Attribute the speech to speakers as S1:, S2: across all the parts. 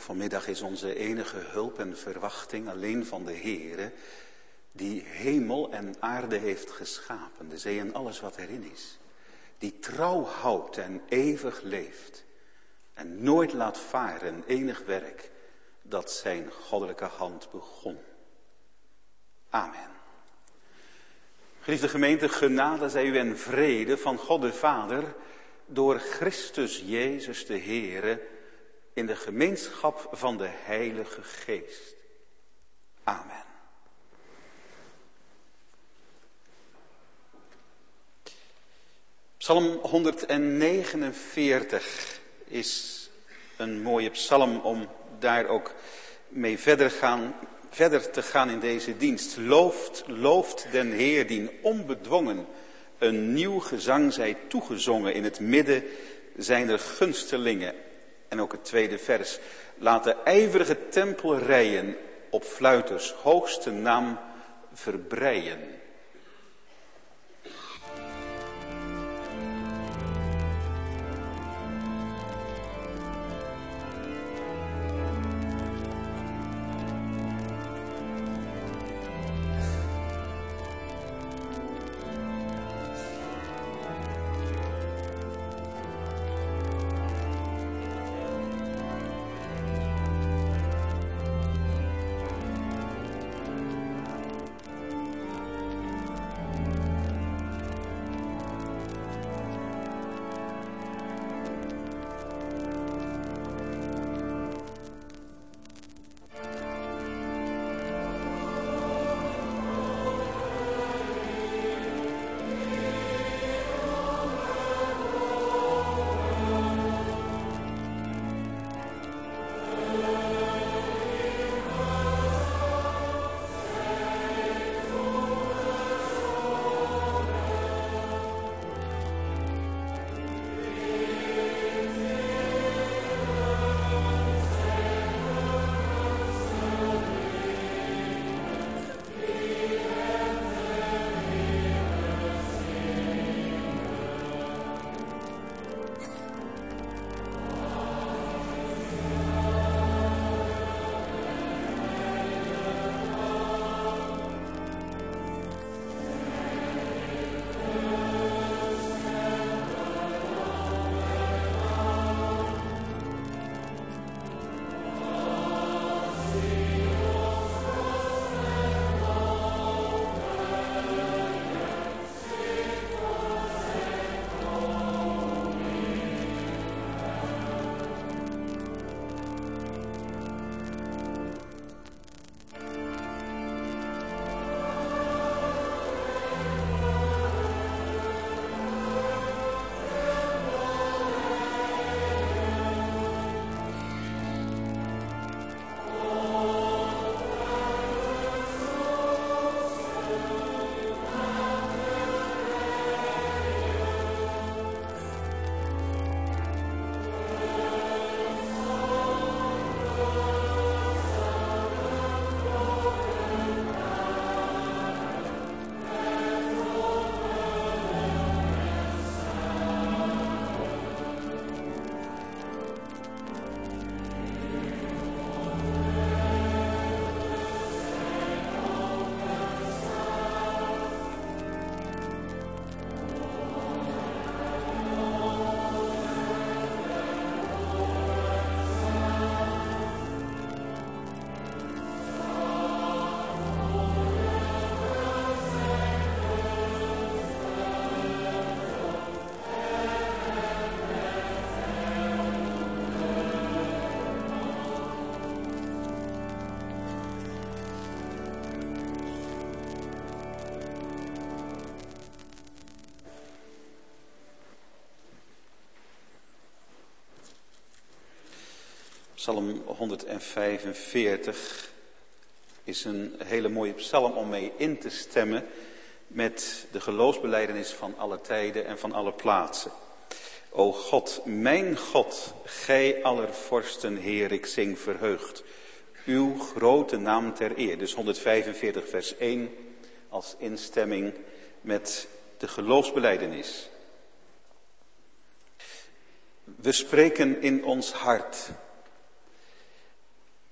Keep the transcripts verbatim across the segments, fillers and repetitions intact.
S1: vanmiddag is onze enige hulp en verwachting alleen van de Heere, die hemel en aarde heeft geschapen, de zee en alles wat erin is. Die trouw houdt en eeuwig leeft en nooit laat varen enig werk dat zijn goddelijke hand begon. Amen. Geliefde gemeente, genade zij u en vrede van God de Vader door Christus Jezus de Heere in de gemeenschap van de Heilige Geest. Amen. Psalm honderdnegenenveertig is een mooie psalm om daar ook mee verder, gaan, verder te gaan in deze dienst. Looft, looft den Heer, dien onbedwongen een nieuw gezang zij toegezongen in het midden zijner gunstelingen. En ook het tweede vers. Laat de ijverige tempelrijen op fluiters hoogste naam verbreien. Psalm honderdvijfenveertig is een hele mooie psalm om mee in te stemmen met de geloofsbelijdenis van alle tijden en van alle plaatsen. O God, mijn God, gij aller vorsten Heer, ik zing verheugd uw grote naam ter eer. Dus honderdvijfenveertig vers één als instemming met de geloofsbelijdenis. We spreken in ons hart.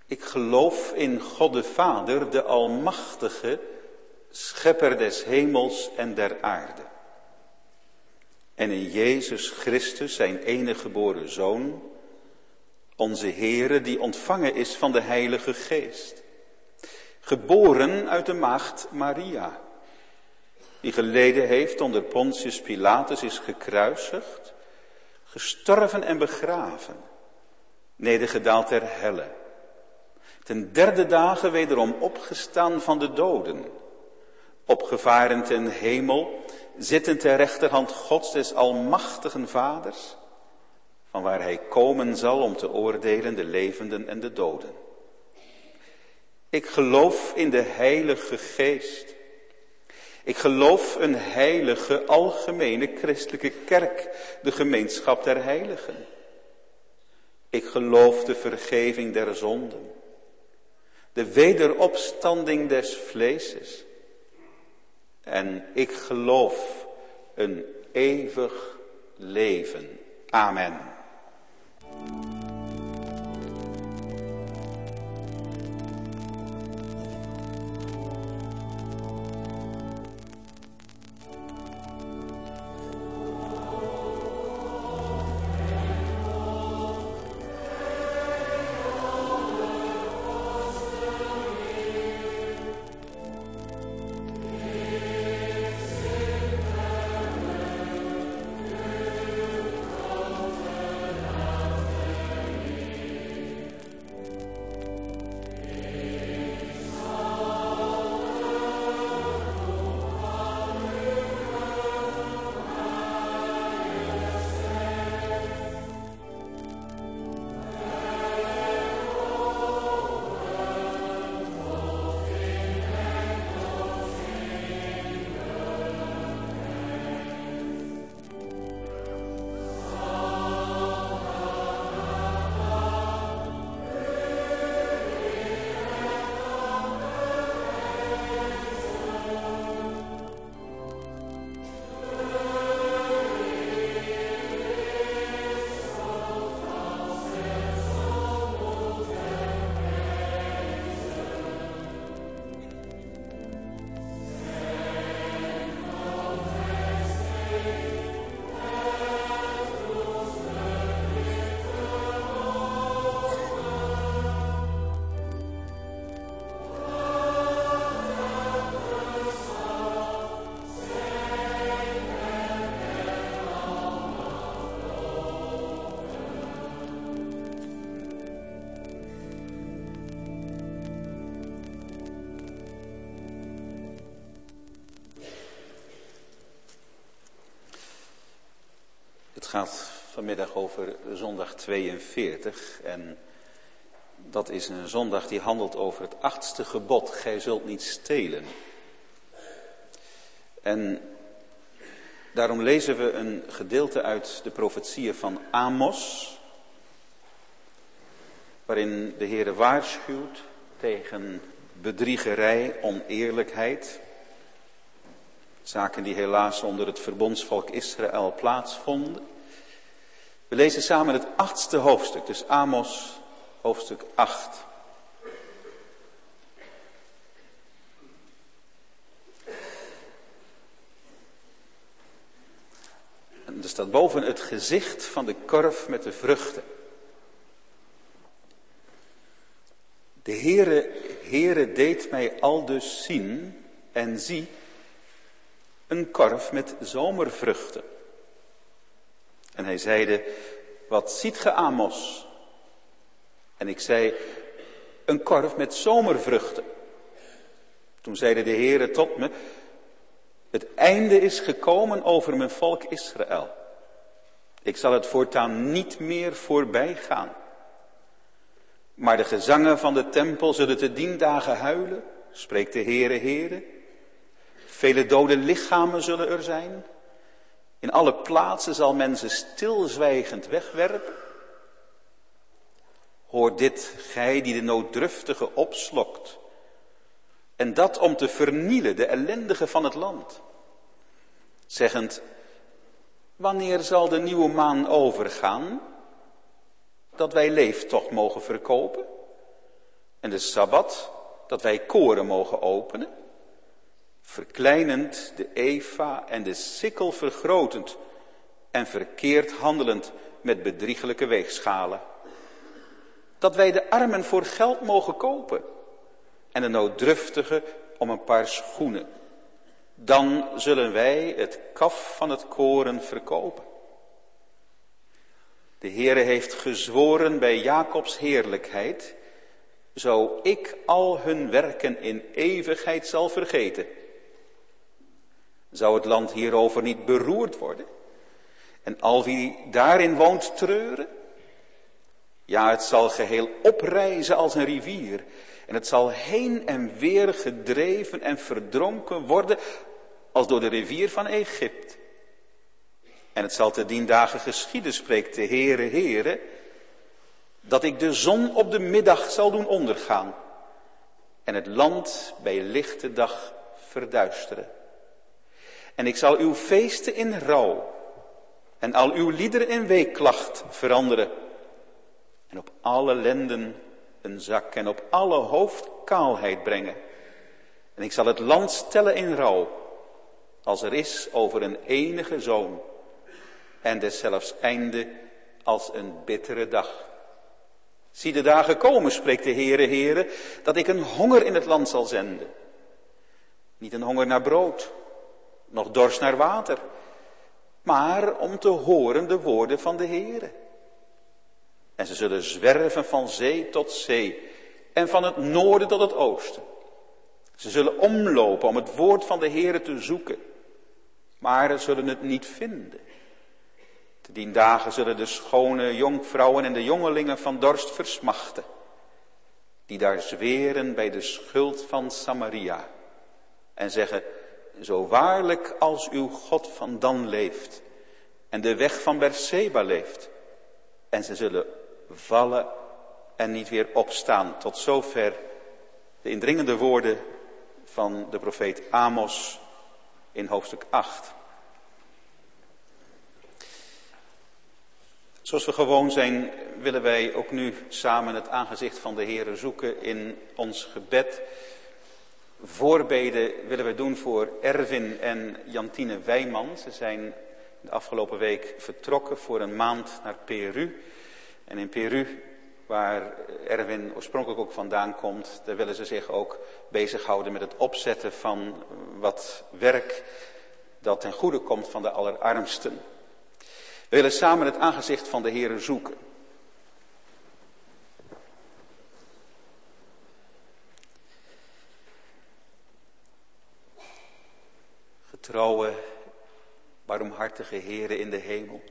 S1: Ik geloof in God de Vader, de Almachtige, Schepper des hemels en der aarde. En in Jezus Christus, zijn enige geboren Zoon, onze Heere, die ontvangen is van de Heilige Geest. Geboren uit de maagd Maria, die geleden heeft onder Pontius Pilatus, is gekruisigd, gestorven en begraven, nedergedaald ter helle. Ten derde dagen wederom opgestaan van de doden, opgevaren ten hemel, zittend ter rechterhand Gods des almachtigen Vaders, van waar hij komen zal om te oordelen de levenden en de doden. Ik geloof in de Heilige Geest. Ik geloof een heilige, algemene christelijke kerk, de gemeenschap der heiligen. Ik geloof de vergeving der zonden, de wederopstanding des vleeses. En ik geloof een eeuwig leven. Amen. Het gaat vanmiddag over zondag tweeënveertig en dat is een zondag die handelt over het achtste gebod, gij zult niet stelen. En daarom lezen we een gedeelte uit de profetieën van Amos, waarin de Heere waarschuwt tegen bedriegerij, oneerlijkheid. Zaken die helaas onder het verbondsvolk Israël plaatsvonden. We lezen samen het achtste hoofdstuk, dus Amos hoofdstuk acht. En er staat boven het gezicht van de korf met de vruchten. De Heere, Heere deed mij aldus zien en zie een korf met zomervruchten. En hij zeide, wat ziet ge, Amos? En ik zei, een korf met zomervruchten. Toen zeide de Heere tot me, het einde is gekomen over mijn volk Israël. Ik zal het voortaan niet meer voorbij gaan. Maar de gezangen van de tempel zullen te dien dagen huilen, spreekt de Heere, Heere. Vele dode lichamen zullen er zijn. In alle plaatsen zal men ze stilzwijgend wegwerpen. Hoor dit, gij die de nooddruftige opslokt. En dat om te vernielen de ellendigen van het land. Zeggend, wanneer zal de nieuwe maan overgaan, dat wij leeftocht mogen verkopen? En de Sabbat, dat wij koren mogen openen, verkleinend de efa en de sikkel vergrotend en verkeerd handelend met bedriegelijke weegschalen. Dat wij de armen voor geld mogen kopen en de nooddruftige om een paar schoenen. Dan zullen wij het kaf van het koren verkopen. De Heere heeft gezworen bij Jacobs heerlijkheid, zo ik al hun werken in eeuwigheid zal vergeten. Zou het land hierover niet beroerd worden? En al wie daarin woont treuren? Ja, het zal geheel oprijzen als een rivier. En het zal heen en weer gedreven en verdronken worden als door de rivier van Egypte. En het zal te dien dagen geschieden, spreekt de Heere, Heere, dat ik de zon op de middag zal doen ondergaan en het land bij lichte dag verduisteren. En ik zal uw feesten in rouw en al uw liederen in weeklacht veranderen. En op alle lenden een zak en op alle hoofd kaalheid brengen. En ik zal het land stellen in rouw, als er is over een enige zoon. En deszelfs einde als een bittere dag. Zie de dagen komen, spreekt de Heere, Heere, dat ik een honger in het land zal zenden. Niet een honger naar brood, noch dorst naar water, maar om te horen de woorden van de Heere. En ze zullen zwerven van zee tot zee en van het noorden tot het oosten. Ze zullen omlopen om het woord van de Heere te zoeken, maar ze zullen het niet vinden. Te dien dagen zullen de schone jonkvrouwen en de jongelingen van dorst versmachten, die daar zweren bij de schuld van Samaria en zeggen, zo waarlijk als uw God van Dan leeft en de weg van Berseba leeft. En ze zullen vallen en niet weer opstaan. Tot zover de indringende woorden van de profeet Amos in hoofdstuk acht. Zoals we gewoon zijn, willen wij ook nu samen het aangezicht van de Heere zoeken in ons gebed. Voorbeden willen we doen voor Erwin en Jantine Wijman. Ze zijn de afgelopen week vertrokken voor een maand naar Peru. En in Peru, waar Erwin oorspronkelijk ook vandaan komt, daar willen ze zich ook bezighouden met het opzetten van wat werk dat ten goede komt van de allerarmsten. We willen samen het aangezicht van de Heere zoeken. Getrouwe, barmhartige Heere in de hemel.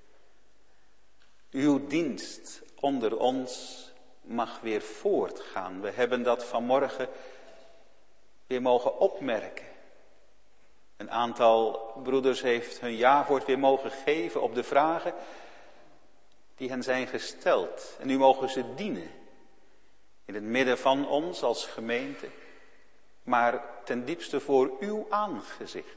S1: Uw dienst onder ons mag weer voortgaan. We hebben dat vanmorgen weer mogen opmerken. Een aantal broeders heeft hun ja-woord weer mogen geven op de vragen die hen zijn gesteld. En nu mogen ze dienen in het midden van ons als gemeente, maar ten diepste voor uw aangezicht.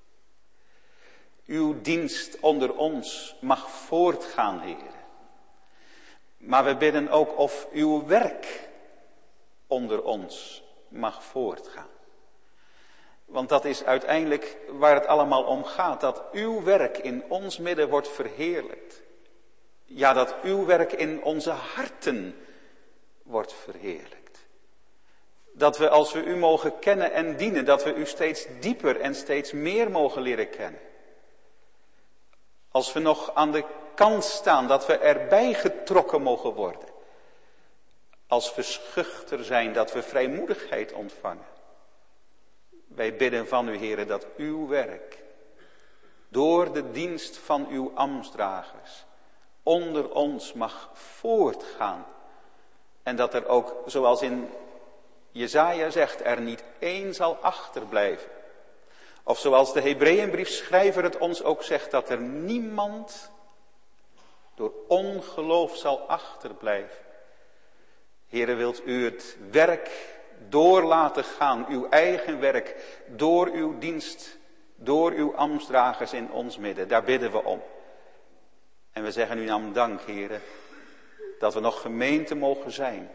S1: Uw dienst onder ons mag voortgaan, Heer. Maar we bidden ook of uw werk onder ons mag voortgaan. Want dat is uiteindelijk waar het allemaal om gaat. Dat uw werk in ons midden wordt verheerlijkt. Ja, dat uw werk in onze harten wordt verheerlijkt. Dat we als we u mogen kennen en dienen, dat we u steeds dieper en steeds meer mogen leren kennen. Als we nog aan de kant staan, dat we erbij getrokken mogen worden. Als we schuchter zijn, dat we vrijmoedigheid ontvangen. Wij bidden van u, Heere, dat uw werk door de dienst van uw ambtsdragers onder ons mag voortgaan. En dat er ook, zoals in Jesaja zegt, er niet één zal achterblijven. Of zoals de Hebreeënbriefschrijver het ons ook zegt, dat er niemand door ongeloof zal achterblijven. Heere, wilt u het werk door laten gaan, uw eigen werk, door uw dienst, door uw ambtsdragers in ons midden. Daar bidden we om. En we zeggen u naam dank, Heere, dat we nog gemeente mogen zijn.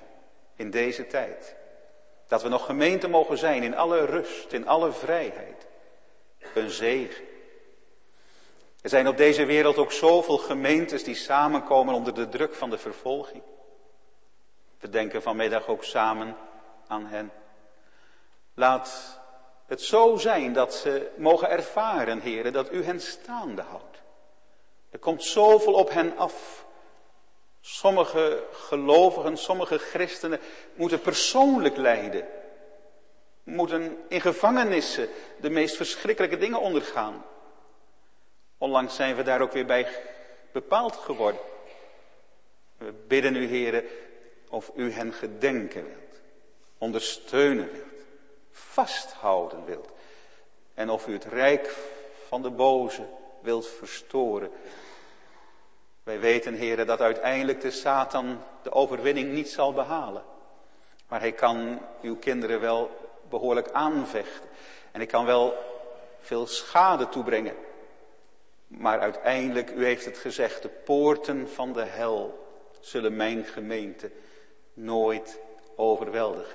S1: in deze tijd. Dat we nog gemeente mogen zijn in alle rust, in alle vrijheid. Een zegen. Er zijn op deze wereld ook zoveel gemeentes die samenkomen onder de druk van de vervolging. We denken vanmiddag ook samen aan hen. Laat het zo zijn dat ze mogen ervaren, heren, dat u hen staande houdt. Er komt zoveel op hen af. Sommige gelovigen, sommige christenen moeten persoonlijk lijden. Moeten in gevangenissen de meest verschrikkelijke dingen ondergaan. Onlangs zijn we daar ook weer bij bepaald geworden. We bidden u, heren, of u hen gedenken wilt, ondersteunen wilt, vasthouden wilt. En of u het rijk van de boze wilt verstoren. Wij weten, heren, dat uiteindelijk de Satan de overwinning niet zal behalen. Maar hij kan uw kinderen wel behoorlijk aanvechten. En hij kan wel veel schade toebrengen. Maar uiteindelijk, u heeft het gezegd, de poorten van de hel zullen mijn gemeente nooit overweldigen.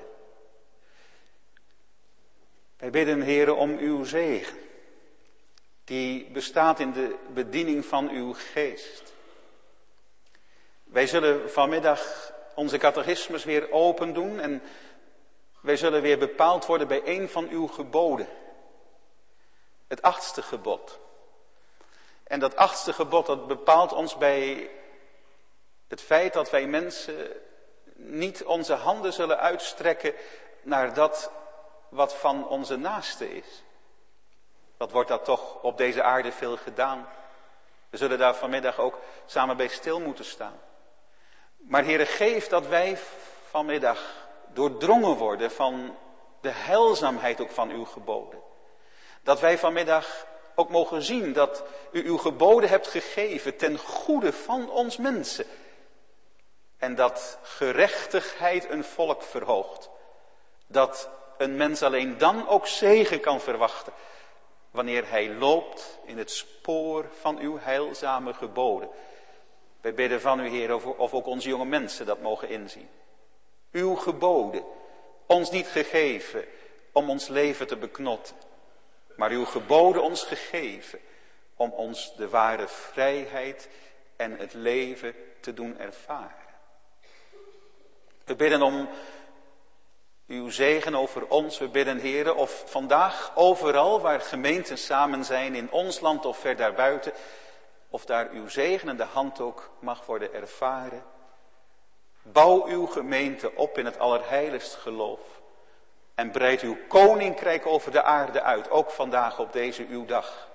S1: Wij bidden, heren, om uw zegen. Die bestaat in de bediening van uw geest. Wij zullen vanmiddag onze catechismus weer open doen en wij zullen weer bepaald worden bij een van uw geboden. Het achtste gebod. En dat achtste gebod, dat bepaalt ons bij het feit dat wij mensen niet onze handen zullen uitstrekken naar dat wat van onze naaste is. Wat wordt dat toch op deze aarde veel gedaan. We zullen daar vanmiddag ook samen bij stil moeten staan. Maar Heere, geef dat wij vanmiddag doordrongen worden van de heilzaamheid ook van uw geboden. Dat wij vanmiddag ook mogen zien dat u uw geboden hebt gegeven ten goede van ons mensen. En dat gerechtigheid een volk verhoogt. Dat een mens alleen dan ook zegen kan verwachten wanneer hij loopt in het spoor van uw heilzame geboden. Wij bidden van u, Heer, of ook onze jonge mensen dat mogen inzien. Uw geboden, ons niet gegeven om ons leven te beknotten, maar uw geboden ons gegeven om ons de ware vrijheid en het leven te doen ervaren. We bidden om uw zegen over ons. We bidden, Heere, of vandaag overal waar gemeenten samen zijn in ons land of ver daarbuiten, of daar uw zegenende hand ook mag worden ervaren. Bouw uw gemeente op in het allerheiligst geloof. En breid uw koninkrijk over de aarde uit, ook vandaag op deze uw dag.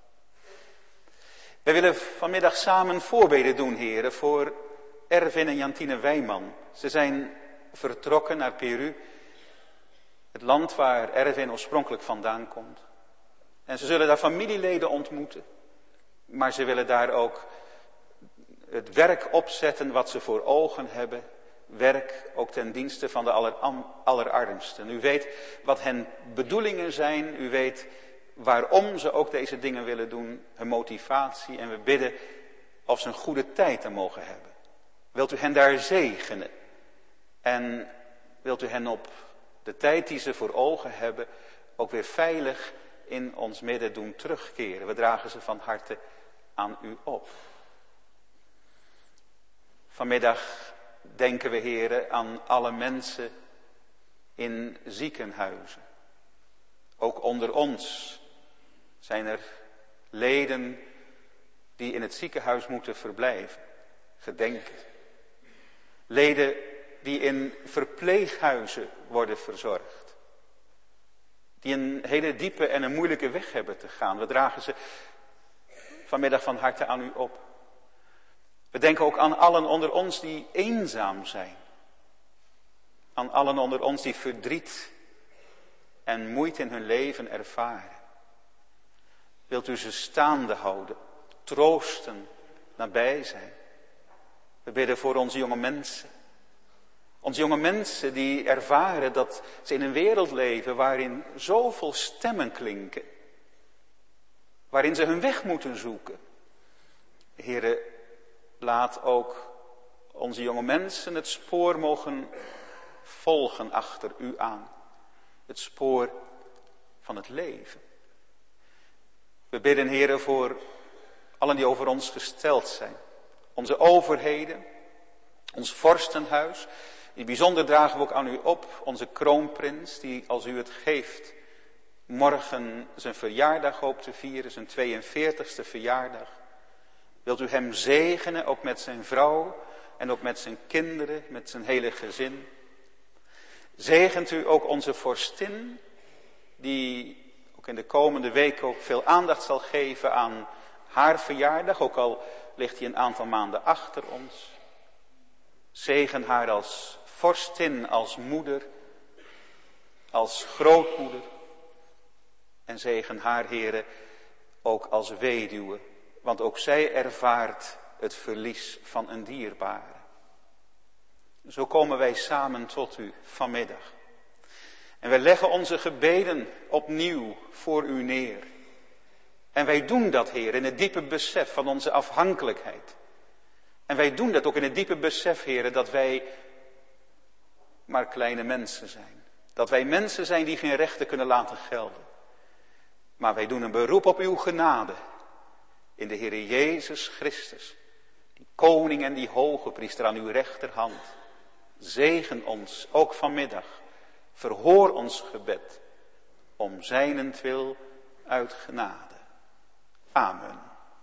S1: Wij willen vanmiddag samen voorbeden doen, heren, voor Erwin en Jantine Wijman. Ze zijn vertrokken naar Peru, het land waar Erwin oorspronkelijk vandaan komt. En ze zullen daar familieleden ontmoeten. Maar ze willen daar ook het werk opzetten wat ze voor ogen hebben. Werk ook ten dienste van de allerarmsten. U weet wat hun bedoelingen zijn. U weet waarom ze ook deze dingen willen doen. Hun motivatie. En we bidden of ze een goede tijd er mogen hebben. Wilt u hen daar zegenen. En wilt u hen op de tijd die ze voor ogen hebben ook weer veilig in ons midden doen terugkeren. We dragen ze van harte aan u op. Vanmiddag denken we, heren, aan alle mensen in ziekenhuizen. Ook onder ons zijn er leden die in het ziekenhuis moeten verblijven. Gedenken. Leden die in verpleeghuizen worden verzorgd. Die een hele diepe en een moeilijke weg hebben te gaan. We dragen ze vanmiddag van harte aan u op. We denken ook aan allen onder ons die eenzaam zijn. Aan allen onder ons die verdriet en moeite in hun leven ervaren. Wilt u ze staande houden, troosten, nabij zijn. We bidden voor onze jonge mensen. Onze jonge mensen die ervaren dat ze in een wereld leven waarin zoveel stemmen klinken. Waarin ze hun weg moeten zoeken. Heere, laat ook onze jonge mensen het spoor mogen volgen achter u aan. Het spoor van het leven. We bidden, Heere, voor allen die over ons gesteld zijn. Onze overheden, ons vorstenhuis. In bijzonder dragen we ook aan u op onze kroonprins, die als u het geeft, morgen zijn verjaardag hoopt te vieren, zijn tweeënveertigste verjaardag. Wilt u hem zegenen, ook met zijn vrouw en ook met zijn kinderen, met zijn hele gezin. Zegent u ook onze vorstin, die ook in de komende week ook veel aandacht zal geven aan haar verjaardag, ook al ligt hij een aantal maanden achter ons. Zegen haar als vorstin, als moeder, als grootmoeder. En zegen haar, Heere, ook als weduwe, want ook zij ervaart het verlies van een dierbare. Zo komen wij samen tot u vanmiddag. En wij leggen onze gebeden opnieuw voor u neer. En wij doen dat, Heer, in het diepe besef van onze afhankelijkheid. En wij doen dat ook in het diepe besef, Heer, dat wij maar kleine mensen zijn. Dat wij mensen zijn die geen rechten kunnen laten gelden. Maar wij doen een beroep op uw genade. In de Heer Jezus Christus. Die koning en die hoge priester aan uw rechterhand. Zegen ons, ook vanmiddag. Verhoor ons gebed. Om zijnentwil uit genade. Amen.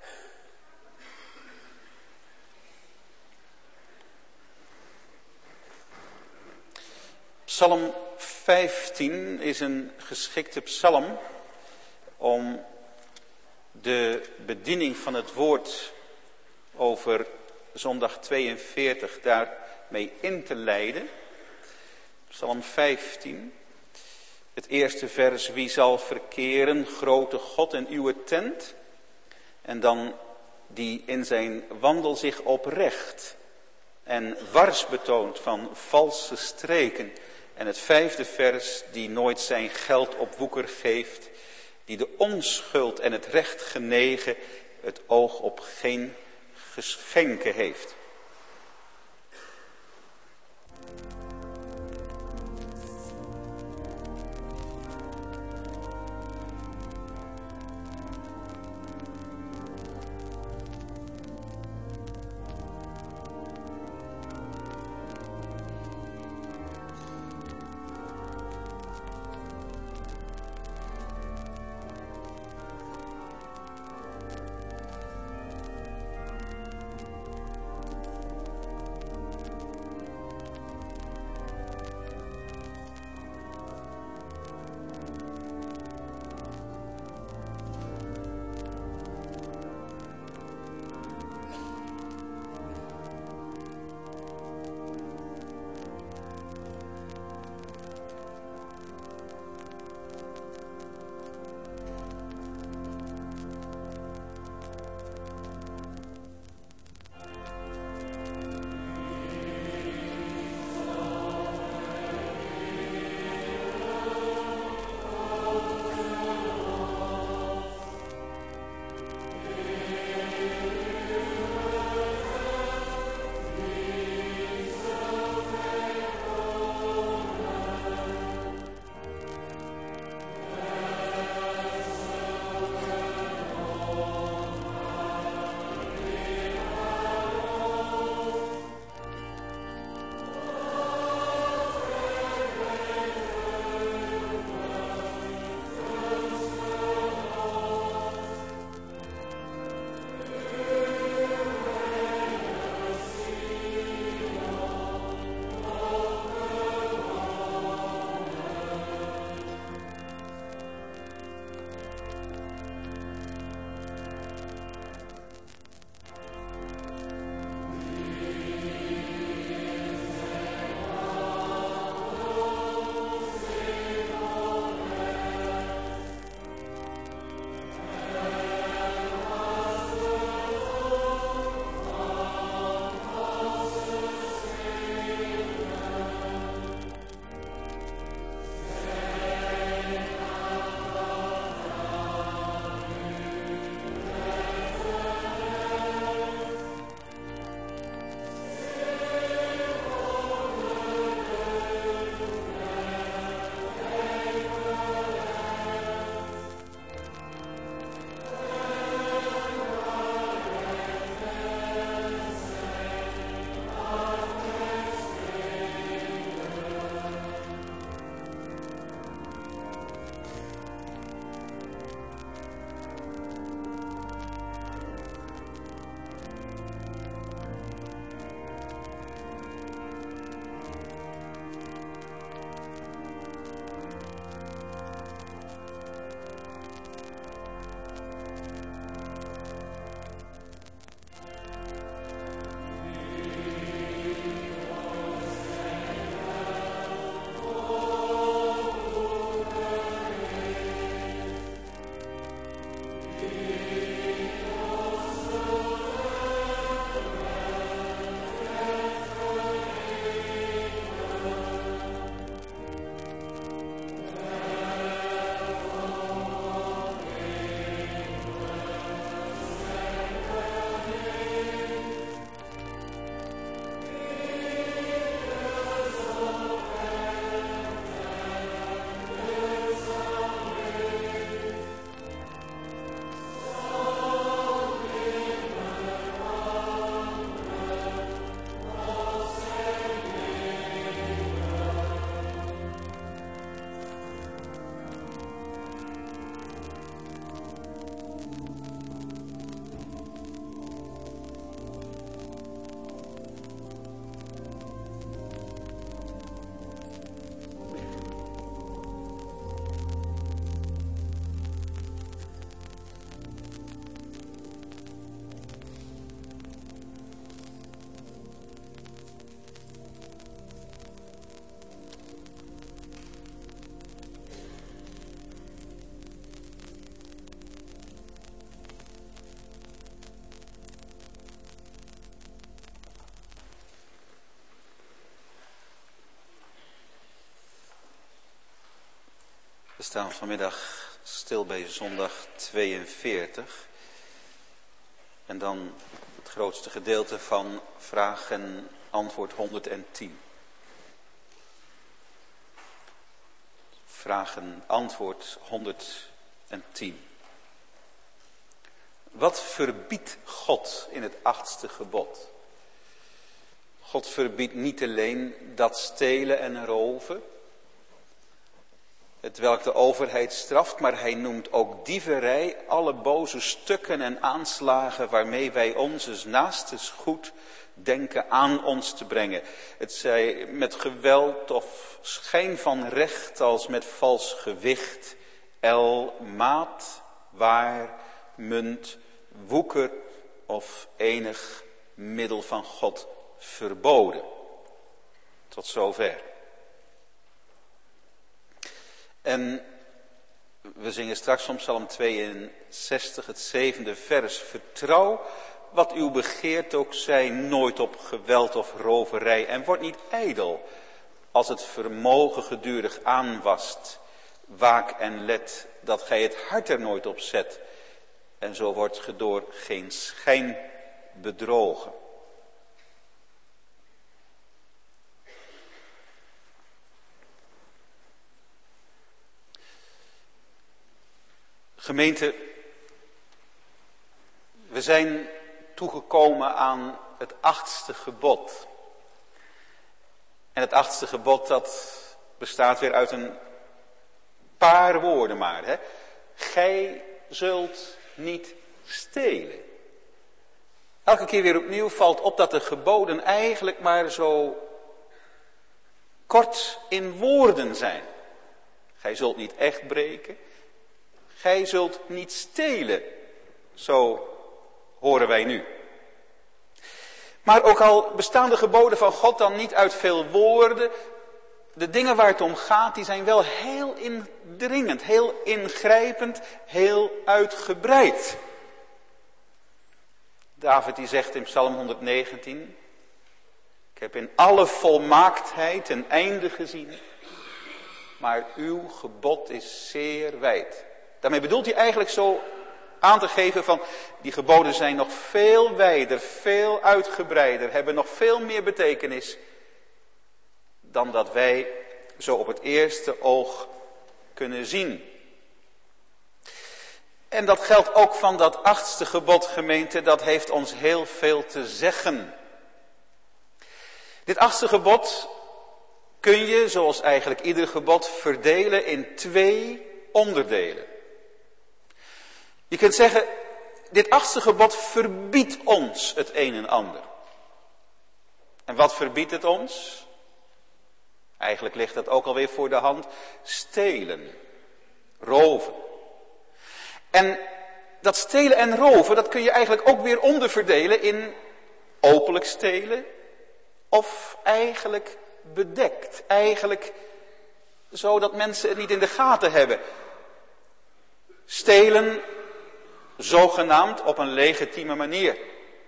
S1: Psalm vijftien is een geschikte psalm om de bediening van het woord over zondag tweeënveertig daarmee in te leiden. Psalm vijftien, het eerste vers: wie zal verkeren, grote God, in uw tent? En dan die in zijn wandel zich oprecht en wars betoont van valse streken. En het vijfde vers: die nooit zijn geld op woeker geeft, die de onschuld en het recht genegen, het oog op geen geschenken heeft. We staan vanmiddag stil bij zondag tweeënveertig. En dan het grootste gedeelte van vraag en antwoord honderdtien. Vraag en antwoord honderdtien. Wat verbiedt God in het achtste gebod? God verbiedt niet alleen dat stelen en roven, het welk de overheid straft, maar hij noemt ook dieverij, alle boze stukken en aanslagen waarmee wij onze naastes goed denken aan ons te brengen. Het zij met geweld of schijn van recht als met vals gewicht, el, maat, waar, munt, woeker of enig middel van God verboden. Tot zover. En we zingen straks van Psalm tweeënzestig, het zevende vers. Vertrouw wat uw begeert ook zij, nooit op geweld of roverij. En word niet ijdel als het vermogen gedurig aanwast. Waak en let dat gij het hart er nooit op zet. En zo wordt ge door geen schijn bedrogen. Gemeente, we zijn toegekomen aan het achtste gebod. En het achtste gebod dat bestaat weer uit een paar woorden maar. Hè? Gij zult niet stelen. Elke keer weer opnieuw valt op dat de geboden eigenlijk maar zo kort in woorden zijn. Gij zult niet echt breken. Gij zult niet stelen, zo horen wij nu. Maar ook al bestaan de geboden van God dan niet uit veel woorden, de dingen waar het om gaat, die zijn wel heel indringend, heel ingrijpend, heel uitgebreid. David die zegt in Psalm honderdnegentien, ik heb in alle volmaaktheid een einde gezien, maar uw gebod is zeer wijd. Daarmee bedoelt hij eigenlijk zo aan te geven van, die geboden zijn nog veel wijder, veel uitgebreider, hebben nog veel meer betekenis dan dat wij zo op het eerste oog kunnen zien. En dat geldt ook van dat achtste gebod, gemeente, dat heeft ons heel veel te zeggen. Dit achtste gebod kun je, zoals eigenlijk ieder gebod, verdelen in twee onderdelen. Je kunt zeggen, dit achtste gebod verbiedt ons het een en ander. En wat verbiedt het ons? Eigenlijk ligt dat ook alweer voor de hand. Stelen, roven. En dat stelen en roven, dat kun je eigenlijk ook weer onderverdelen in openlijk stelen of eigenlijk bedekt. Eigenlijk zodat mensen het niet in de gaten hebben. Stelen zogenaamd op een legitieme manier.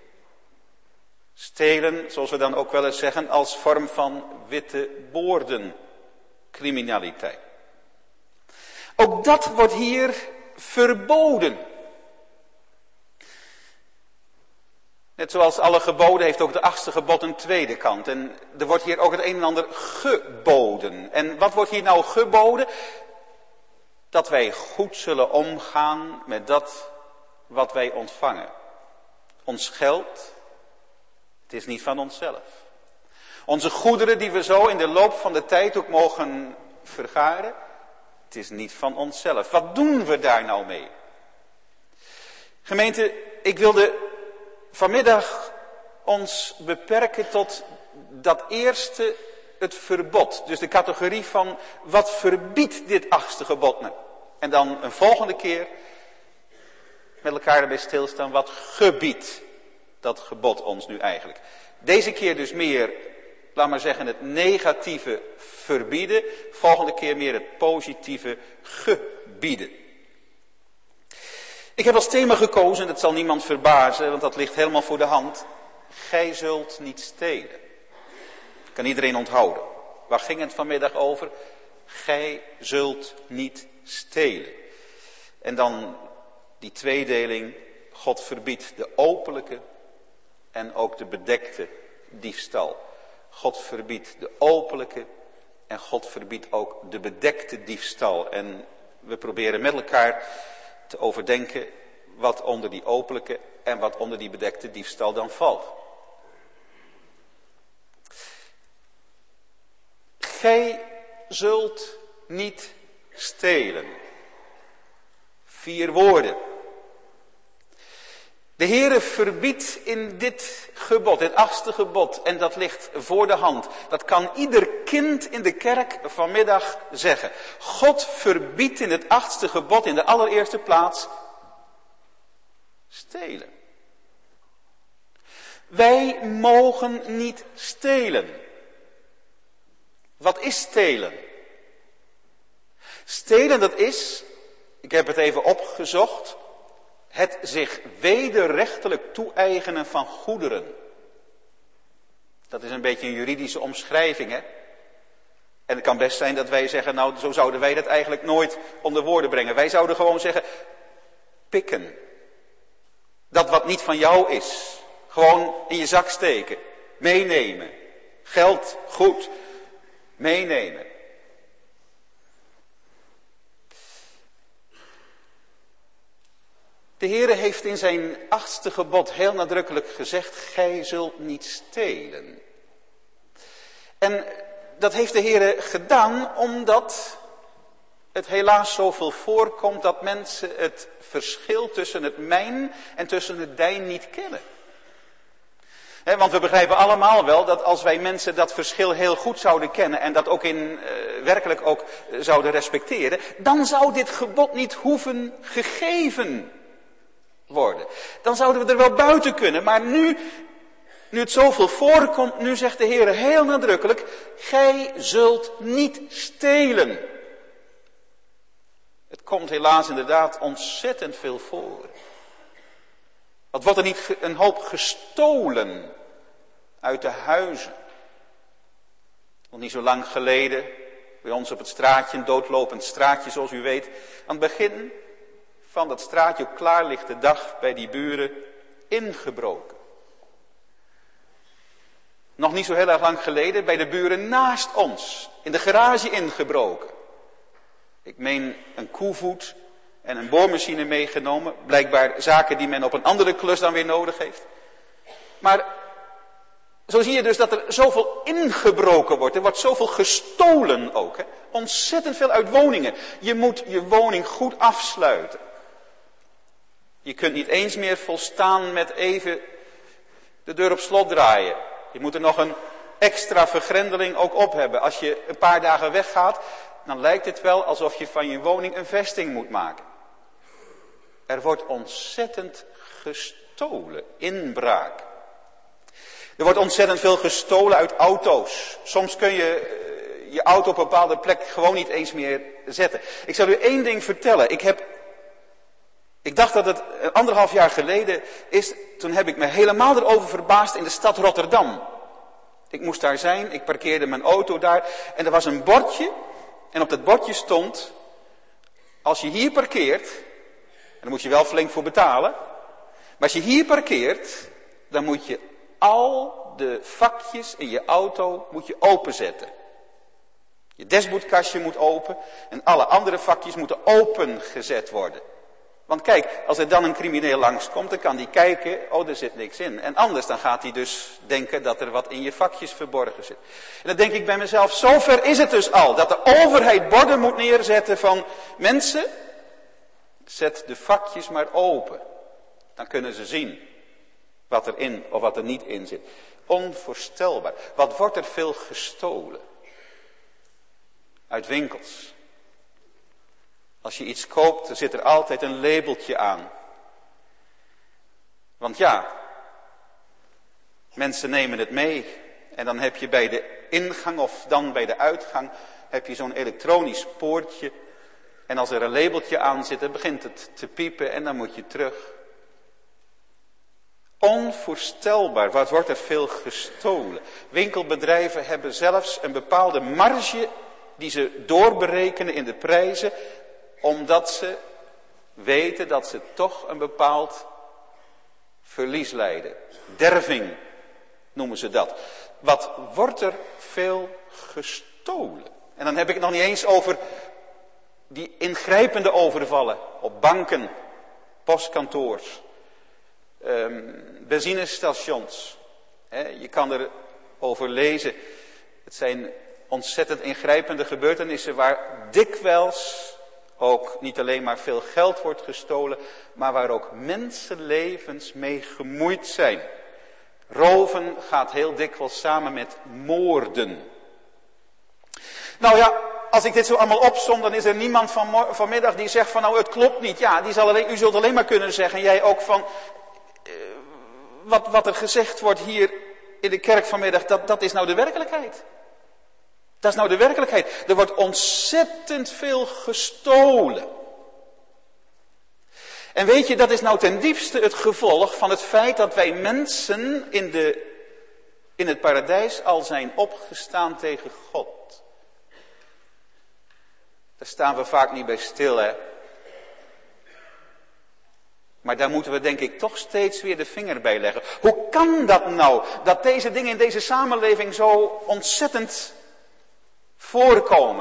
S1: Stelen, zoals we dan ook wel eens zeggen, als vorm van witte boorden criminaliteit. Ook dat wordt hier verboden. Net zoals alle geboden heeft ook de achtste gebod een tweede kant. En er wordt hier ook het een en ander geboden. En wat wordt hier nou geboden? Dat wij goed zullen omgaan met dat wat wij ontvangen. Ons geld, het is niet van onszelf. Onze goederen die we zo in de loop van de tijd ook mogen vergaren, het is niet van onszelf. Wat doen we daar nou mee? Gemeente, ik wilde vanmiddag ons beperken tot dat eerste, het verbod. Dus de categorie van wat verbiedt dit achtste gebod nou? En dan een volgende keer met elkaar erbij stilstaan, wat gebiedt dat gebod ons nu eigenlijk. Deze keer dus meer, laat maar zeggen, het negatieve verbieden. Volgende keer meer het positieve gebieden. Ik heb als thema gekozen, en dat zal niemand verbazen, want dat ligt helemaal voor de hand. Gij zult niet stelen. Kan iedereen onthouden. Waar ging het vanmiddag over? Gij zult niet stelen. En dan die tweedeling, God verbiedt de openlijke en ook de bedekte diefstal. God verbiedt de openlijke en God verbiedt ook de bedekte diefstal. En we proberen met elkaar te overdenken wat onder die openlijke en wat onder die bedekte diefstal dan valt. Gij zult niet stelen. Vier woorden. De Heere verbiedt in dit gebod, het achtste gebod, en dat ligt voor de hand. Dat kan ieder kind in de kerk vanmiddag zeggen. God verbiedt in het achtste gebod in de allereerste plaats stelen. Wij mogen niet stelen. Wat is stelen? Stelen, dat is, ik heb het even opgezocht, het zich wederrechtelijk toe-eigenen van goederen. Dat is een beetje een juridische omschrijving, hè? En het kan best zijn dat wij zeggen, nou, zo zouden wij dat eigenlijk nooit onder woorden brengen. Wij zouden gewoon zeggen, pikken. Dat wat niet van jou is, gewoon in je zak steken, meenemen. Geld, goed, meenemen. De Heere heeft in zijn achtste gebod heel nadrukkelijk gezegd, gij zult niet stelen. En dat heeft de Heere gedaan omdat het helaas zoveel voorkomt dat mensen het verschil tussen het mijn en tussen het dijn niet kennen. He, want we begrijpen allemaal wel dat als wij mensen dat verschil heel goed zouden kennen en dat ook in uh, werkelijk ook uh, zouden respecteren, dan zou dit gebod niet hoeven gegeven worden. Dan zouden we er wel buiten kunnen, maar nu, nu het zoveel voorkomt, nu zegt de Heer heel nadrukkelijk, gij zult niet stelen. Het komt helaas inderdaad ontzettend veel voor. Wat wordt er niet een hoop gestolen uit de huizen? Nog niet zo lang geleden, bij ons op het straatje, een doodlopend straatje zoals u weet. Aan het begin van dat straatje op klaarlichte dag bij die buren ingebroken. Nog niet zo heel erg lang geleden bij de buren naast ons, in de garage ingebroken. Ik meen een koevoet en een boormachine meegenomen. Blijkbaar zaken die men op een andere klus dan weer nodig heeft. Maar zo zie je dus dat er zoveel ingebroken wordt. Er wordt zoveel gestolen ook. Hè? Ontzettend veel uit woningen. Je moet je woning goed afsluiten. Je kunt niet eens meer volstaan met even de deur op slot draaien. Je moet er nog een extra vergrendeling ook op hebben. Als je een paar dagen weggaat, dan lijkt het wel alsof je van je woning een vesting moet maken. Er wordt ontzettend gestolen, inbraak. Er wordt ontzettend veel gestolen uit auto's. Soms kun je je auto op een bepaalde plek gewoon niet eens meer zetten. Ik zal u één ding vertellen. Ik heb, ik dacht dat het anderhalf jaar geleden is, toen heb ik me helemaal erover verbaasd in de stad Rotterdam. Ik moest daar zijn, ik parkeerde mijn auto daar en er was een bordje. En op dat bordje stond, als je hier parkeert, en daar moet je wel flink voor betalen. Maar als je hier parkeert, dan moet je al de vakjes in je auto moet je openzetten. Je dashboardkastje moet open en alle andere vakjes moeten opengezet worden. Want kijk, als er dan een crimineel langskomt, dan kan die kijken, oh, er zit niks in. En anders dan gaat hij dus denken dat er wat in je vakjes verborgen zit. En dan denk ik bij mezelf, zover is het dus al, dat de overheid borden moet neerzetten van mensen, zet de vakjes maar open. Dan kunnen ze zien wat er in of wat er niet in zit. Onvoorstelbaar. Wat wordt er veel gestolen? Uit winkels. Als je iets koopt, dan zit er altijd een labeltje aan. Want ja, mensen nemen het mee. En dan heb je bij de ingang of dan bij de uitgang, heb je zo'n elektronisch poortje. En als er een labeltje aan zit, dan begint het te piepen en dan moet je terug. Onvoorstelbaar, wat wordt er veel gestolen. Winkelbedrijven hebben zelfs een bepaalde marge die ze doorberekenen in de prijzen. Omdat ze weten dat ze toch een bepaald verlies lijden. Derving noemen ze dat. Wat wordt er veel gestolen? En dan heb ik het nog niet eens over die ingrijpende overvallen op banken, postkantoors, um, benzinestations. He, je kan erover lezen. Het zijn ontzettend ingrijpende gebeurtenissen waar dikwijls ook niet alleen maar veel geld wordt gestolen, maar waar ook mensenlevens mee gemoeid zijn. Roven gaat heel dikwijls samen met moorden. Nou ja, als ik dit zo allemaal opsom, dan is er niemand van, vanmiddag die zegt van nou het klopt niet. Ja, die zal alleen, u zult alleen maar kunnen zeggen, jij ook van, uh, wat, wat er gezegd wordt hier in de kerk vanmiddag, dat, dat is nou de werkelijkheid. Dat is nou de werkelijkheid. Er wordt ontzettend veel gestolen. En weet je, dat is nou ten diepste het gevolg van het feit dat wij mensen in, de, in het paradijs al zijn opgestaan tegen God. Daar staan we vaak niet bij stil, hè. Maar daar moeten we denk ik toch steeds weer de vinger bij leggen. Hoe kan dat nou, dat deze dingen in deze samenleving zo ontzettend voorkomen?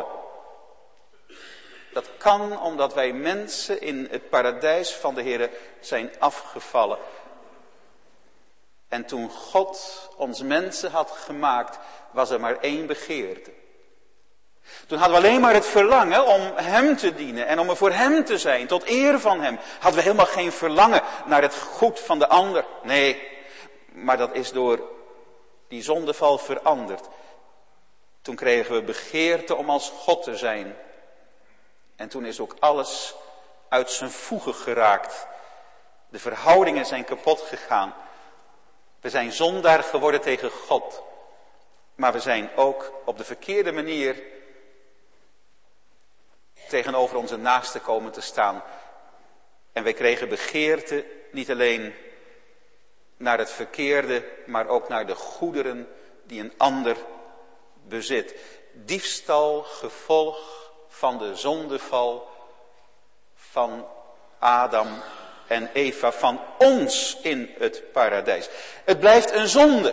S1: Dat kan omdat wij mensen in het paradijs van de Heere zijn afgevallen. En toen God ons mensen had gemaakt, was er maar één begeerte. Toen hadden we alleen maar het verlangen om hem te dienen en om er voor hem te zijn, tot eer van hem. Hadden we helemaal geen verlangen naar het goed van de ander. Nee, maar dat is door die zondeval veranderd. Toen kregen we begeerte om als God te zijn. En toen is ook alles uit zijn voegen geraakt. De verhoudingen zijn kapot gegaan. We zijn zondaar geworden tegen God. Maar we zijn ook op de verkeerde manier tegenover onze naasten komen te staan. En wij kregen begeerte niet alleen naar het verkeerde, maar ook naar de goederen die een ander bezit. Diefstal, gevolg van de zondeval van Adam en Eva, van ons in het paradijs. Het blijft een zonde.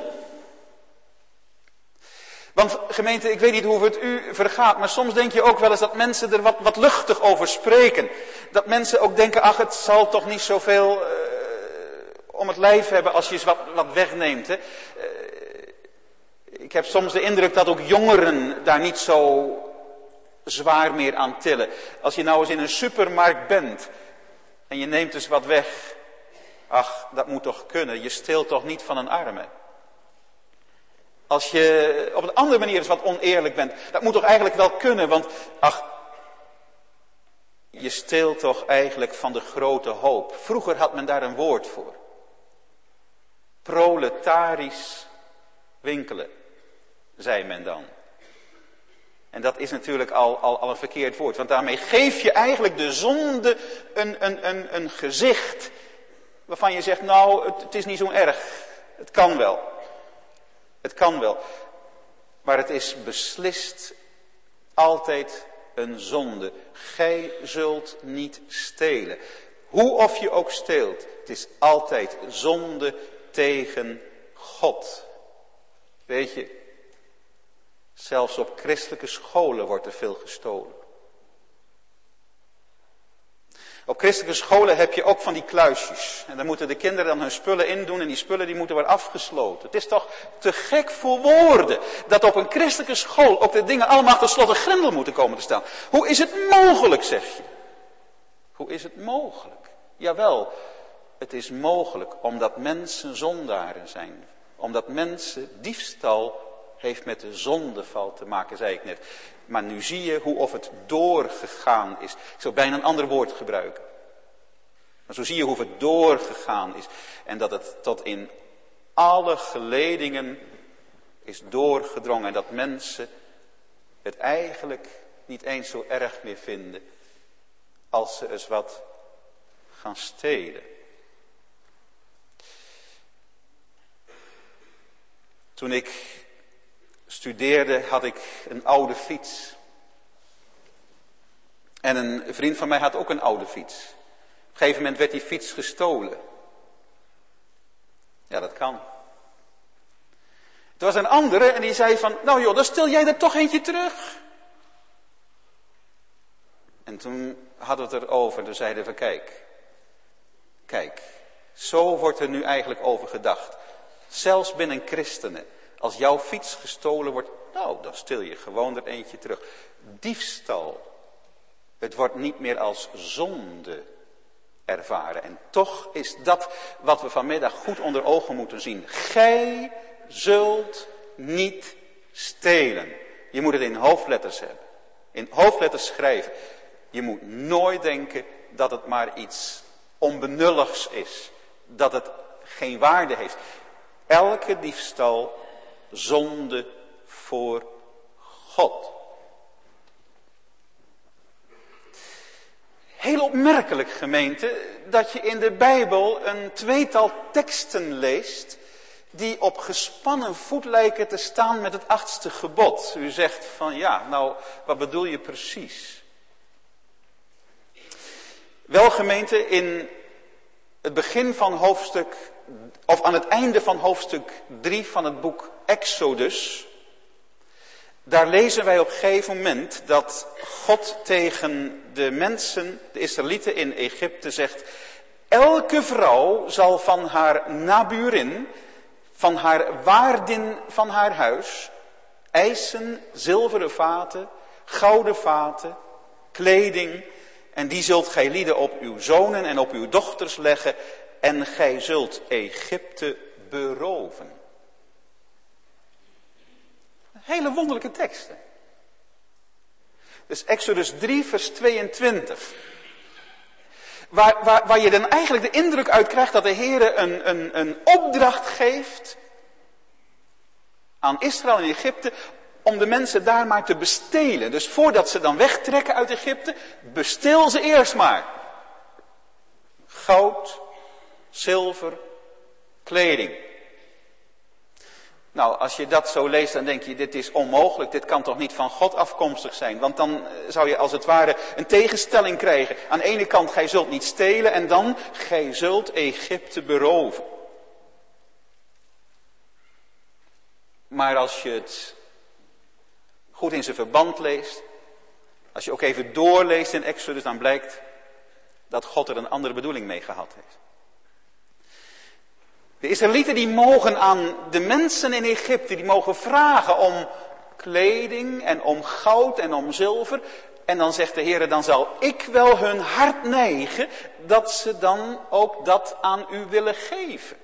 S1: Want gemeente, ik weet niet hoe het u vergaat, maar soms denk je ook wel eens dat mensen er wat, wat luchtig over spreken. Dat mensen ook denken, ach het zal toch niet zoveel uh, om het lijf hebben als je eens wat, wat wegneemt. Hè? Uh, ik heb soms de indruk dat ook jongeren daar niet zo zwaar meer aan tillen. Als je nou eens in een supermarkt bent en je neemt dus wat weg. Ach, dat moet toch kunnen, je steelt toch niet van een arme. Als je op een andere manier eens wat oneerlijk bent. Dat moet toch eigenlijk wel kunnen. Want ach, je steelt toch eigenlijk van de grote hoop. Vroeger had men daar een woord voor. Proletarisch winkelen, zei men dan. En dat is natuurlijk al, al, al een verkeerd woord. Want daarmee geef je eigenlijk de zonde een, een, een, een gezicht. Waarvan je zegt, nou het, het is niet zo erg. Het kan wel. Het kan wel, maar het is beslist altijd een zonde. Gij zult niet stelen. Hoe of je ook steelt, het is altijd zonde tegen God. Weet je, zelfs op christelijke scholen wordt er veel gestolen. Op christelijke scholen heb je ook van die kluisjes. En daar moeten de kinderen dan hun spullen in doen en die spullen die moeten worden afgesloten. Het is toch te gek voor woorden dat op een christelijke school ook de dingen allemaal achter slot en grendel moeten komen te staan. Hoe is het mogelijk, zeg je? Hoe is het mogelijk? Jawel, het is mogelijk omdat mensen zondaren zijn. Omdat mensen diefstal heeft met de zondeval te maken, zei ik net. Maar nu zie je hoe of het doorgegaan is. Ik zou bijna een ander woord gebruiken. Maar zo zie je hoe het doorgegaan is. En dat het tot in alle geledingen is doorgedrongen. En dat mensen het eigenlijk niet eens zo erg meer vinden als ze eens wat gaan stelen. Toen ik studeerde had ik een oude fiets. En een vriend van mij had ook een oude fiets. Op een gegeven moment werd die fiets gestolen. Ja, dat kan. Er was een andere en die zei van, nou joh, dan stel jij er toch eentje terug. En toen hadden we het erover, toen zeiden we, kijk, kijk, zo wordt er nu eigenlijk over gedacht. Zelfs binnen christenen, als jouw fiets gestolen wordt, nou, dan stel je gewoon er eentje terug. Diefstal, het wordt niet meer als zonde ervaren. En toch is dat wat we vanmiddag goed onder ogen moeten zien. Gij zult niet stelen. Je moet het in hoofdletters hebben. In hoofdletters schrijven. Je moet nooit denken dat het maar iets onbenulligs is. Dat het geen waarde heeft. Elke diefstal zonde voor God. Heel opmerkelijk, gemeente, dat je in de Bijbel een tweetal teksten leest die op gespannen voet lijken te staan met het achtste gebod. U zegt van ja, nou, wat bedoel je precies? Wel, gemeente, in het begin van hoofdstuk, of aan het einde van hoofdstuk drie van het boek Exodus, daar lezen wij op een gegeven moment dat God tegen de mensen, de Israëlieten in Egypte zegt, elke vrouw zal van haar naburin, van haar waardin van haar huis, eisen, zilveren vaten, gouden vaten, kleding, en die zult gij lieden op uw zonen en op uw dochters leggen, en gij zult Egypte beroven. Hele wonderlijke teksten. Dus Exodus drie vers tweeëntwintig. Waar, waar, waar je dan eigenlijk de indruk uit krijgt dat de Heer een, een, een opdracht geeft aan Israël en Egypte om de mensen daar maar te bestelen. Dus voordat ze dan wegtrekken uit Egypte, besteel ze eerst maar. Goud, zilver, kleding. Nou, als je dat zo leest, dan denk je, dit is onmogelijk, dit kan toch niet van God afkomstig zijn. Want dan zou je als het ware een tegenstelling krijgen. Aan de ene kant, gij zult niet stelen en dan, gij zult Egypte beroven. Maar als je het goed in zijn verband leest, als je ook even doorleest in Exodus, dan blijkt dat God er een andere bedoeling mee gehad heeft. De Israëlieten die mogen aan de mensen in Egypte, die mogen vragen om kleding en om goud en om zilver. En dan zegt de Heer, dan zal ik wel hun hart neigen dat ze dan ook dat aan u willen geven.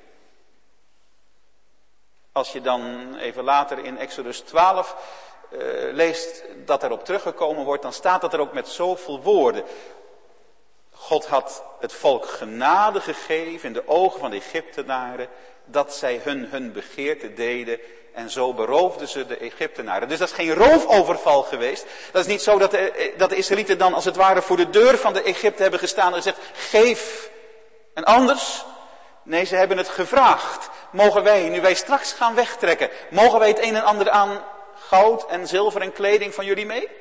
S1: Als je dan even later in Exodus twaalf uh, leest dat erop teruggekomen wordt, dan staat dat er ook met zoveel woorden. God had het volk genade gegeven in de ogen van de Egyptenaren, dat zij hun hun begeerte deden en zo beroofden ze de Egyptenaren. Dus dat is geen roofoverval geweest. Dat is niet zo dat de, dat de Israëlieten dan als het ware voor de deur van de Egypte hebben gestaan en gezegd, geef en anders. Nee, ze hebben het gevraagd. Mogen wij, nu wij straks gaan wegtrekken, mogen wij het een en ander aan goud en zilver en kleding van jullie mee?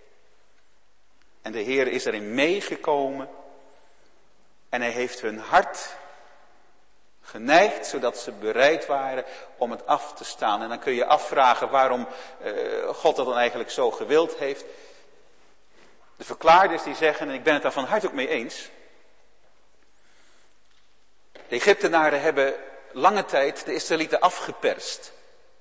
S1: En de Heer is erin meegekomen. En hij heeft hun hart geneigd, zodat ze bereid waren om het af te staan. En dan kun je afvragen waarom uh, God dat dan eigenlijk zo gewild heeft. De verklaarders die zeggen, en ik ben het daar van harte ook mee eens. De Egyptenaren hebben lange tijd de Israëlieten afgeperst.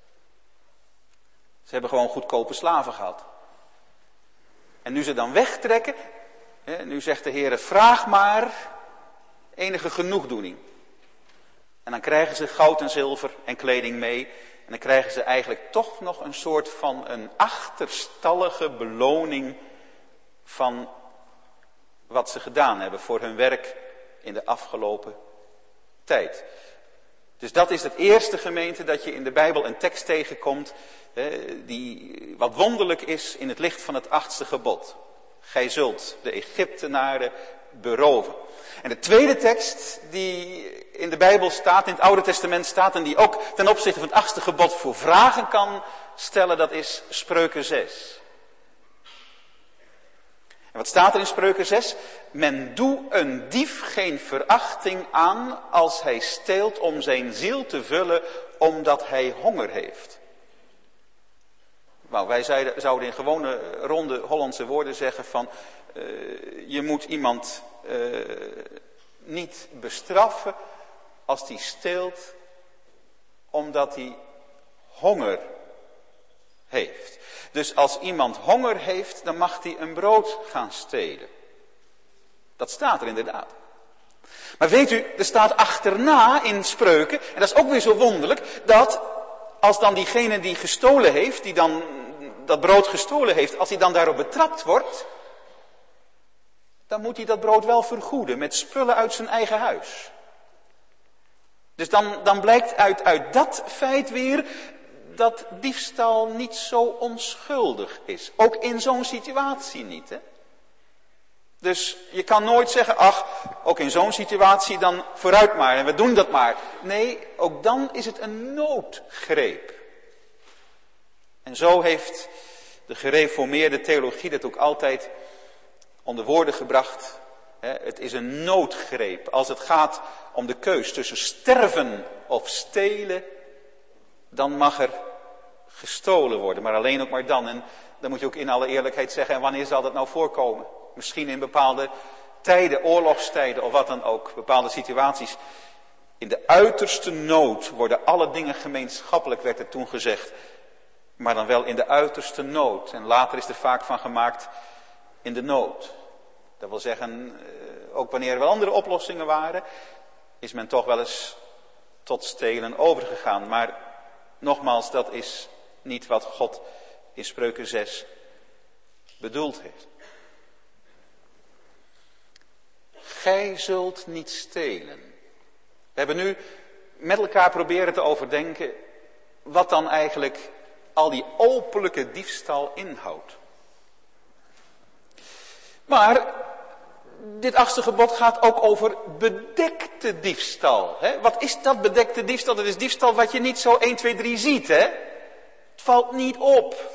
S1: Ze hebben gewoon goedkope slaven gehad. En nu ze dan wegtrekken, hè, nu zegt de Heer, vraag maar enige genoegdoening. En dan krijgen ze goud en zilver en kleding mee. En dan krijgen ze eigenlijk toch nog een soort van een achterstallige beloning van wat ze gedaan hebben voor hun werk in de afgelopen tijd. Dus dat is het eerste, gemeente, dat je in de Bijbel een tekst tegenkomt die wat wonderlijk is in het licht van het achtste gebod. Gij zult de Egyptenaren beroven. En de tweede tekst die in de Bijbel staat, in het Oude Testament staat, en die ook ten opzichte van het achtste gebod voor vragen kan stellen, dat is Spreuken zes. En wat staat er in Spreuken zes? Men doe een dief geen verachting aan als hij steelt om zijn ziel te vullen, omdat hij honger heeft. Nou, wij zeiden, zouden in gewone ronde Hollandse woorden zeggen van, uh, je moet iemand uh, niet bestraffen als die steelt omdat hij honger heeft. Dus als iemand honger heeft, dan mag hij een brood gaan stelen. Dat staat er inderdaad. Maar weet u, er staat achterna in Spreuken, en dat is ook weer zo wonderlijk, dat als dan diegene die gestolen heeft, die dan dat brood gestolen heeft, als hij dan daarop betrapt wordt, dan moet hij dat brood wel vergoeden met spullen uit zijn eigen huis. Dus dan, dan blijkt uit, uit dat feit weer dat diefstal niet zo onschuldig is. Ook in zo'n situatie niet, hè? Dus je kan nooit zeggen, ach, ook in zo'n situatie dan vooruit maar en we doen dat maar. Nee, ook dan is het een noodgreep. En zo heeft de gereformeerde theologie dat ook altijd onder woorden gebracht. Het is een noodgreep. Als het gaat om de keus tussen sterven of stelen, dan mag er gestolen worden. Maar alleen ook maar dan. En dan moet je ook in alle eerlijkheid zeggen, en wanneer zal dat nou voorkomen? Misschien in bepaalde tijden, oorlogstijden of wat dan ook. Bepaalde situaties. In de uiterste nood worden alle dingen gemeenschappelijk, werd er toen gezegd. Maar dan wel in de uiterste nood. En later is er vaak van gemaakt in de nood. Dat wil zeggen, ook wanneer er wel andere oplossingen waren, is men toch wel eens tot stelen overgegaan. Maar nogmaals, dat is niet wat God in Spreuken zes bedoeld heeft. Gij zult niet stelen. We hebben nu met elkaar proberen te overdenken wat dan eigenlijk al die openlijke diefstal inhoudt. Maar dit achtste gebod gaat ook over bedekte diefstal. Hè? Wat is dat bedekte diefstal? Dat is diefstal wat je niet zo één, twee, drie ziet. Hè? Het valt niet op.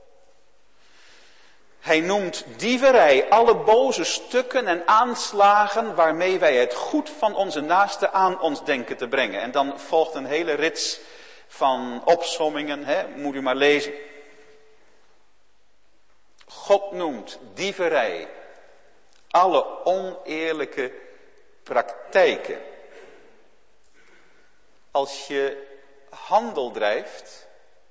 S1: Hij noemt dieverij alle boze stukken en aanslagen waarmee wij het goed van onze naaste aan ons denken te brengen. En dan volgt een hele rits van opsommingen, hè? Moet u maar lezen. God noemt dieverij alle oneerlijke praktijken. Als je handel drijft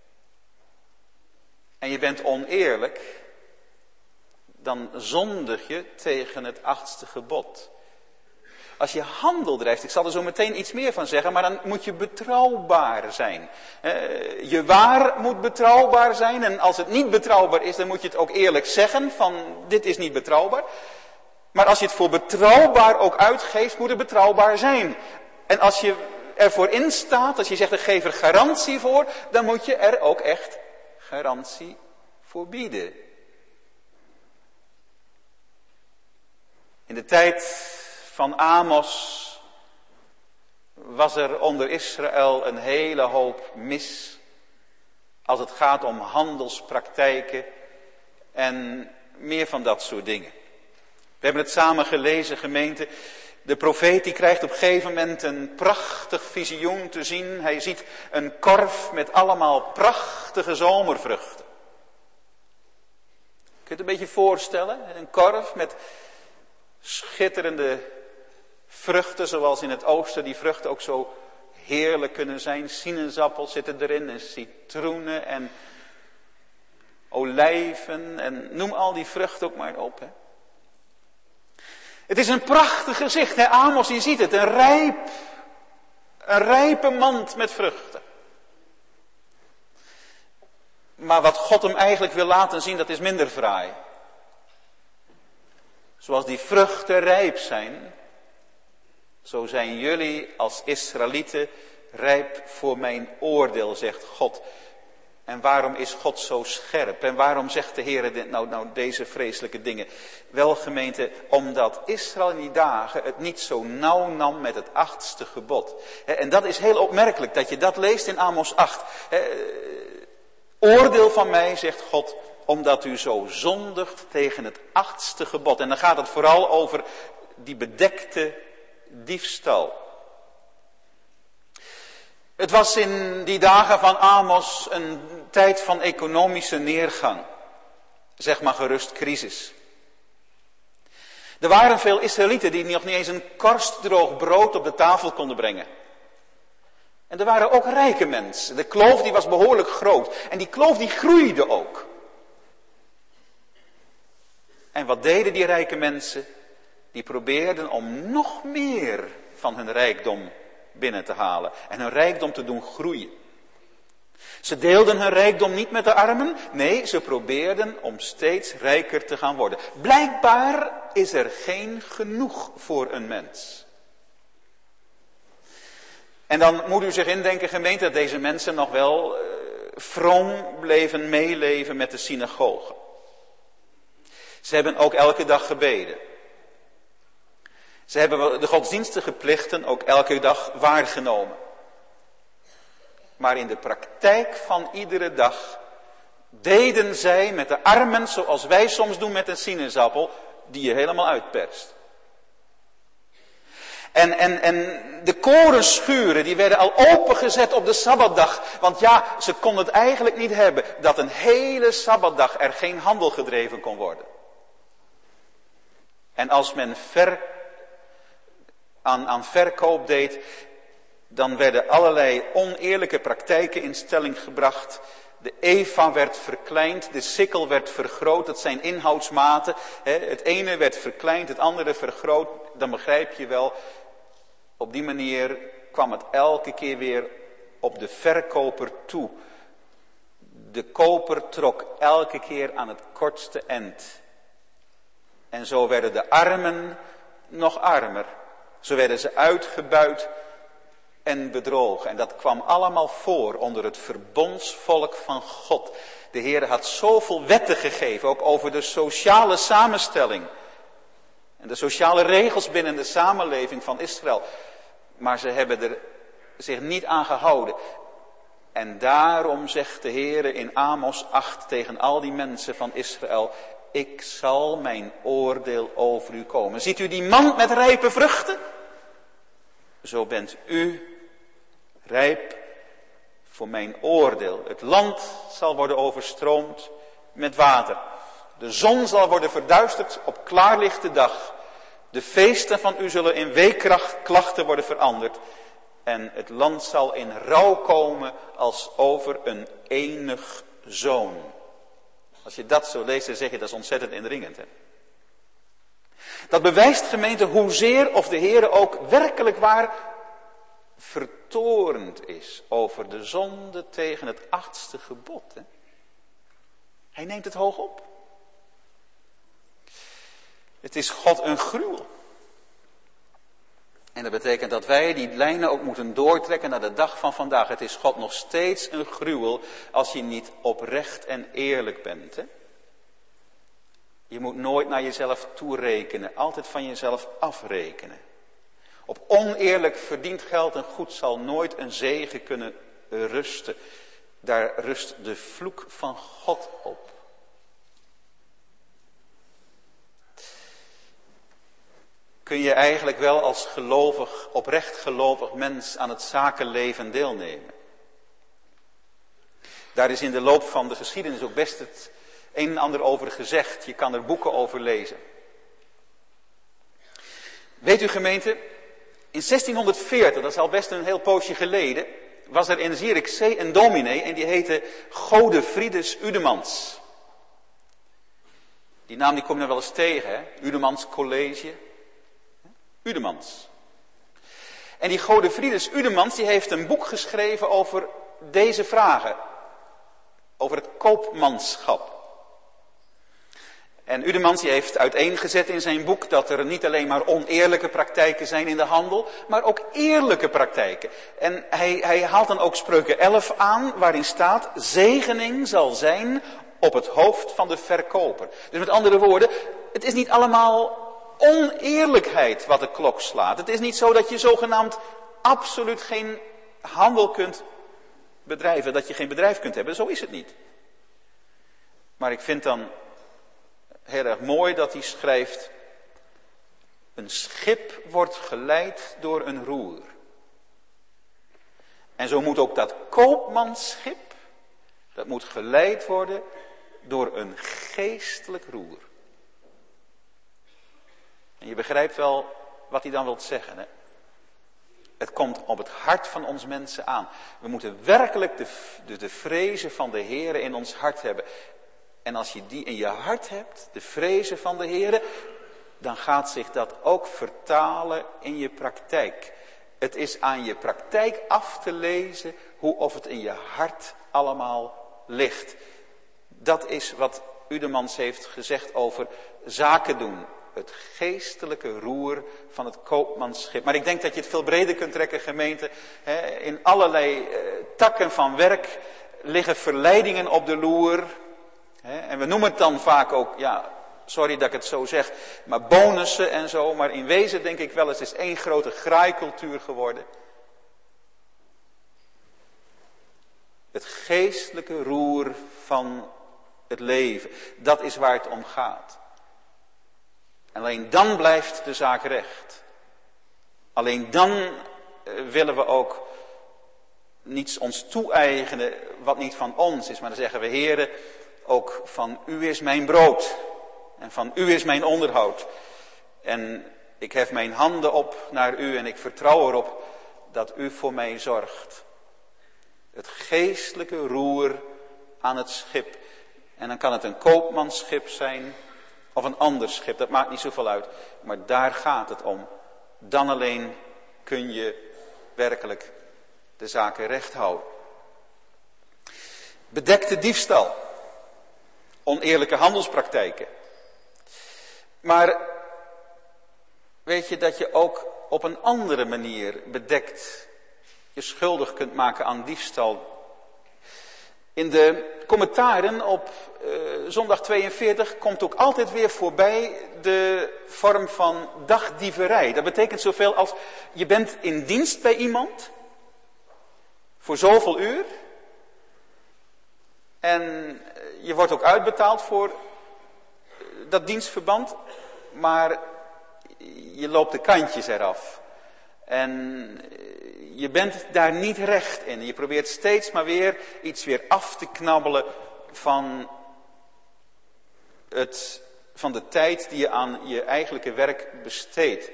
S1: en je bent oneerlijk, dan zondig je tegen het achtste gebod. Als je handel drijft, ik zal er zo meteen iets meer van zeggen, maar dan moet je betrouwbaar zijn. Uh, je waar moet betrouwbaar zijn en als het niet betrouwbaar is, dan moet je het ook eerlijk zeggen van dit is niet betrouwbaar. Maar als je het voor betrouwbaar ook uitgeeft, moet het betrouwbaar zijn. En als je ervoor instaat, als je zegt ik geef er garantie voor, dan moet je er ook echt garantie voor bieden. In de tijd van Amos was er onder Israël een hele hoop mis als het gaat om handelspraktijken en meer van dat soort dingen. We hebben het samen gelezen, gemeente. De profeet die krijgt op een gegeven moment een prachtig visioen te zien. Hij ziet een korf met allemaal prachtige zomervruchten. Kun je het een beetje voorstellen? Een korf met schitterende vruchten, zoals in het oosten die vruchten ook zo heerlijk kunnen zijn. Sinaasappels zitten erin en citroenen en olijven en noem al die vruchten ook maar op. Hè. Het is een prachtig gezicht. Hè? Amos, je ziet het, een rijp, een rijpe mand met vruchten. Maar wat God hem eigenlijk wil laten zien, dat is minder fraai. Zoals die vruchten rijp zijn, zo zijn jullie als Israëlieten rijp voor mijn oordeel, zegt God. En waarom is God zo scherp? En waarom zegt de Heer dit, nou, nou deze vreselijke dingen? Wel gemeente, omdat Israël in die dagen het niet zo nauw nam met het achtste gebod. En dat is heel opmerkelijk dat je dat leest in Amos acht. oordeel van mij, zegt God, omdat u zo zondigt tegen het achtste gebod. En dan gaat het vooral over die bedekte diefstal. Het was in die dagen van Amos een tijd van economische neergang. Zeg maar gerust crisis. Er waren veel Israëlieten die nog niet eens een korstdroog brood op de tafel konden brengen. En er waren ook rijke mensen. De kloof die was behoorlijk groot. En die kloof die groeide ook. En wat deden die rijke mensen? Die probeerden om nog meer van hun rijkdom binnen te halen. En hun rijkdom te doen groeien. Ze deelden hun rijkdom niet met de armen. Nee, ze probeerden om steeds rijker te gaan worden. Blijkbaar is er geen genoeg voor een mens. En dan moet u zich indenken, gemeente, dat deze mensen nog wel uh, vroom bleven meeleven met de synagoge. Ze hebben ook elke dag gebeden. Ze hebben de godsdienstige plichten ook elke dag waargenomen. Maar in de praktijk van iedere dag deden zij met de armen zoals wij soms doen met een sinaasappel, die je helemaal uitperst. En, en, en de korenschuren die werden al opengezet op de Sabbatdag. Want ja, ze konden het eigenlijk niet hebben dat een hele Sabbatdag er geen handel gedreven kon worden. En als men ver, aan, aan verkoop deed, dan werden allerlei oneerlijke praktijken in stelling gebracht. De eva werd verkleind, de sikkel werd vergroot, dat zijn inhoudsmaten. Het ene werd verkleind, het andere vergroot. Dan begrijp je wel, op die manier kwam het elke keer weer op de verkoper toe. De koper trok elke keer aan het kortste eind. En zo werden de armen nog armer. Zo werden ze uitgebuit en bedrogen. En dat kwam allemaal voor onder het verbondsvolk van God. De Heer had zoveel wetten gegeven, ook over de sociale samenstelling. En de sociale regels binnen de samenleving van Israël. Maar ze hebben er zich niet aan gehouden. En daarom zegt de Heer in Amos acht tegen al die mensen van Israël: ik zal mijn oordeel over u komen. Ziet u die mand met rijpe vruchten? Zo bent u rijp voor mijn oordeel. Het land zal worden overstroomd met water. De zon zal worden verduisterd op klaarlichte dag. De feesten van u zullen in weeklachten worden veranderd. En het land zal in rouw komen als over een enig zoon. Als je dat zo leest, dan zeg je dat is ontzettend indringend. Hè? Dat bewijst, gemeente, hoezeer of de Heer ook werkelijk waar vertorend is over de zonde tegen het achtste gebod. Hè? Hij neemt het hoog op. Het is God een gruwel. En dat betekent dat wij die lijnen ook moeten doortrekken naar de dag van vandaag. Het is God nog steeds een gruwel als je niet oprecht en eerlijk bent. Hè? Je moet nooit naar jezelf toerekenen, altijd van jezelf afrekenen. Op oneerlijk verdiend geld en goed zal nooit een zegen kunnen rusten. Daar rust de vloek van God op. Kun je eigenlijk wel als gelovig, oprecht gelovig mens aan het zakenleven deelnemen. Daar is in de loop van de geschiedenis ook best het een en ander over gezegd. Je kan er boeken over lezen. Weet u, gemeente, in zestienhonderdveertig, dat is al best een heel poosje geleden, was er in Zierikzee een dominee en die heette Godefriedus Udemans. Die naam die kom je nog wel eens tegen, hè? Udemans College. Udemans. En die Godefriedus Udemans die heeft een boek geschreven over deze vragen. Over het koopmanschap. En Udemans die heeft uiteengezet in zijn boek dat er niet alleen maar oneerlijke praktijken zijn in de handel, maar ook eerlijke praktijken. En hij, hij haalt dan ook Spreuken elf aan, waarin staat: zegening zal zijn op het hoofd van de verkoper. Dus met andere woorden, het is niet allemaal oneerlijkheid wat de klok slaat. Het is niet zo dat je zogenaamd absoluut geen handel kunt bedrijven, dat je geen bedrijf kunt hebben. Zo is het niet.
S2: Maar ik vind dan heel erg mooi dat hij schrijft: een schip wordt geleid door een roer. En zo moet ook dat koopmansschip, dat moet geleid worden door een geestelijk roer. En je begrijpt wel wat hij dan wil zeggen, hè? Het komt op het hart van ons mensen aan. We moeten werkelijk de, de, de vrezen van de Heere in ons hart hebben. En als je die in je hart hebt, de vrezen van de Heere, dan gaat zich dat ook vertalen in je praktijk. Het is aan je praktijk af te lezen hoe of het in je hart allemaal ligt. Dat is wat Udemans heeft gezegd over zaken doen. Het geestelijke roer van het koopmansschip. Maar ik denk dat je het veel breder kunt trekken, gemeente. In allerlei takken van werk liggen verleidingen op de loer. En we noemen het dan vaak ook, ja, sorry dat ik het zo zeg, maar bonussen en zo. Maar in wezen denk ik wel, het is één grote graaikultuur geworden. Het geestelijke roer van het leven, dat is waar het om gaat. En alleen dan blijft de zaak recht. Alleen dan willen we ook niets ons toe-eigenen wat niet van ons is. Maar dan zeggen we, Heere, ook van u is mijn brood. En van u is mijn onderhoud. En ik hef mijn handen op naar u en ik vertrouw erop dat u voor mij zorgt. Het geestelijke roer aan het schip. En dan kan het een koopmansschip zijn of een ander schip. Dat maakt niet zoveel uit. Maar daar gaat het om. Dan alleen kun je werkelijk de zaken recht houden. Bedekte diefstal. Oneerlijke handelspraktijken. Maar weet je dat je ook op een andere manier bedekt je schuldig kunt maken aan diefstal. In de commentaren op uh, zondag tweeënveertig komt ook altijd weer voorbij de vorm van dagdieverij. Dat betekent zoveel als je bent in dienst bij iemand voor zoveel uur. En je wordt ook uitbetaald voor dat dienstverband, maar je loopt de kantjes eraf. En je bent daar niet recht in. Je probeert steeds maar weer iets weer af te knabbelen van, het, van de tijd die je aan je eigenlijke werk besteedt.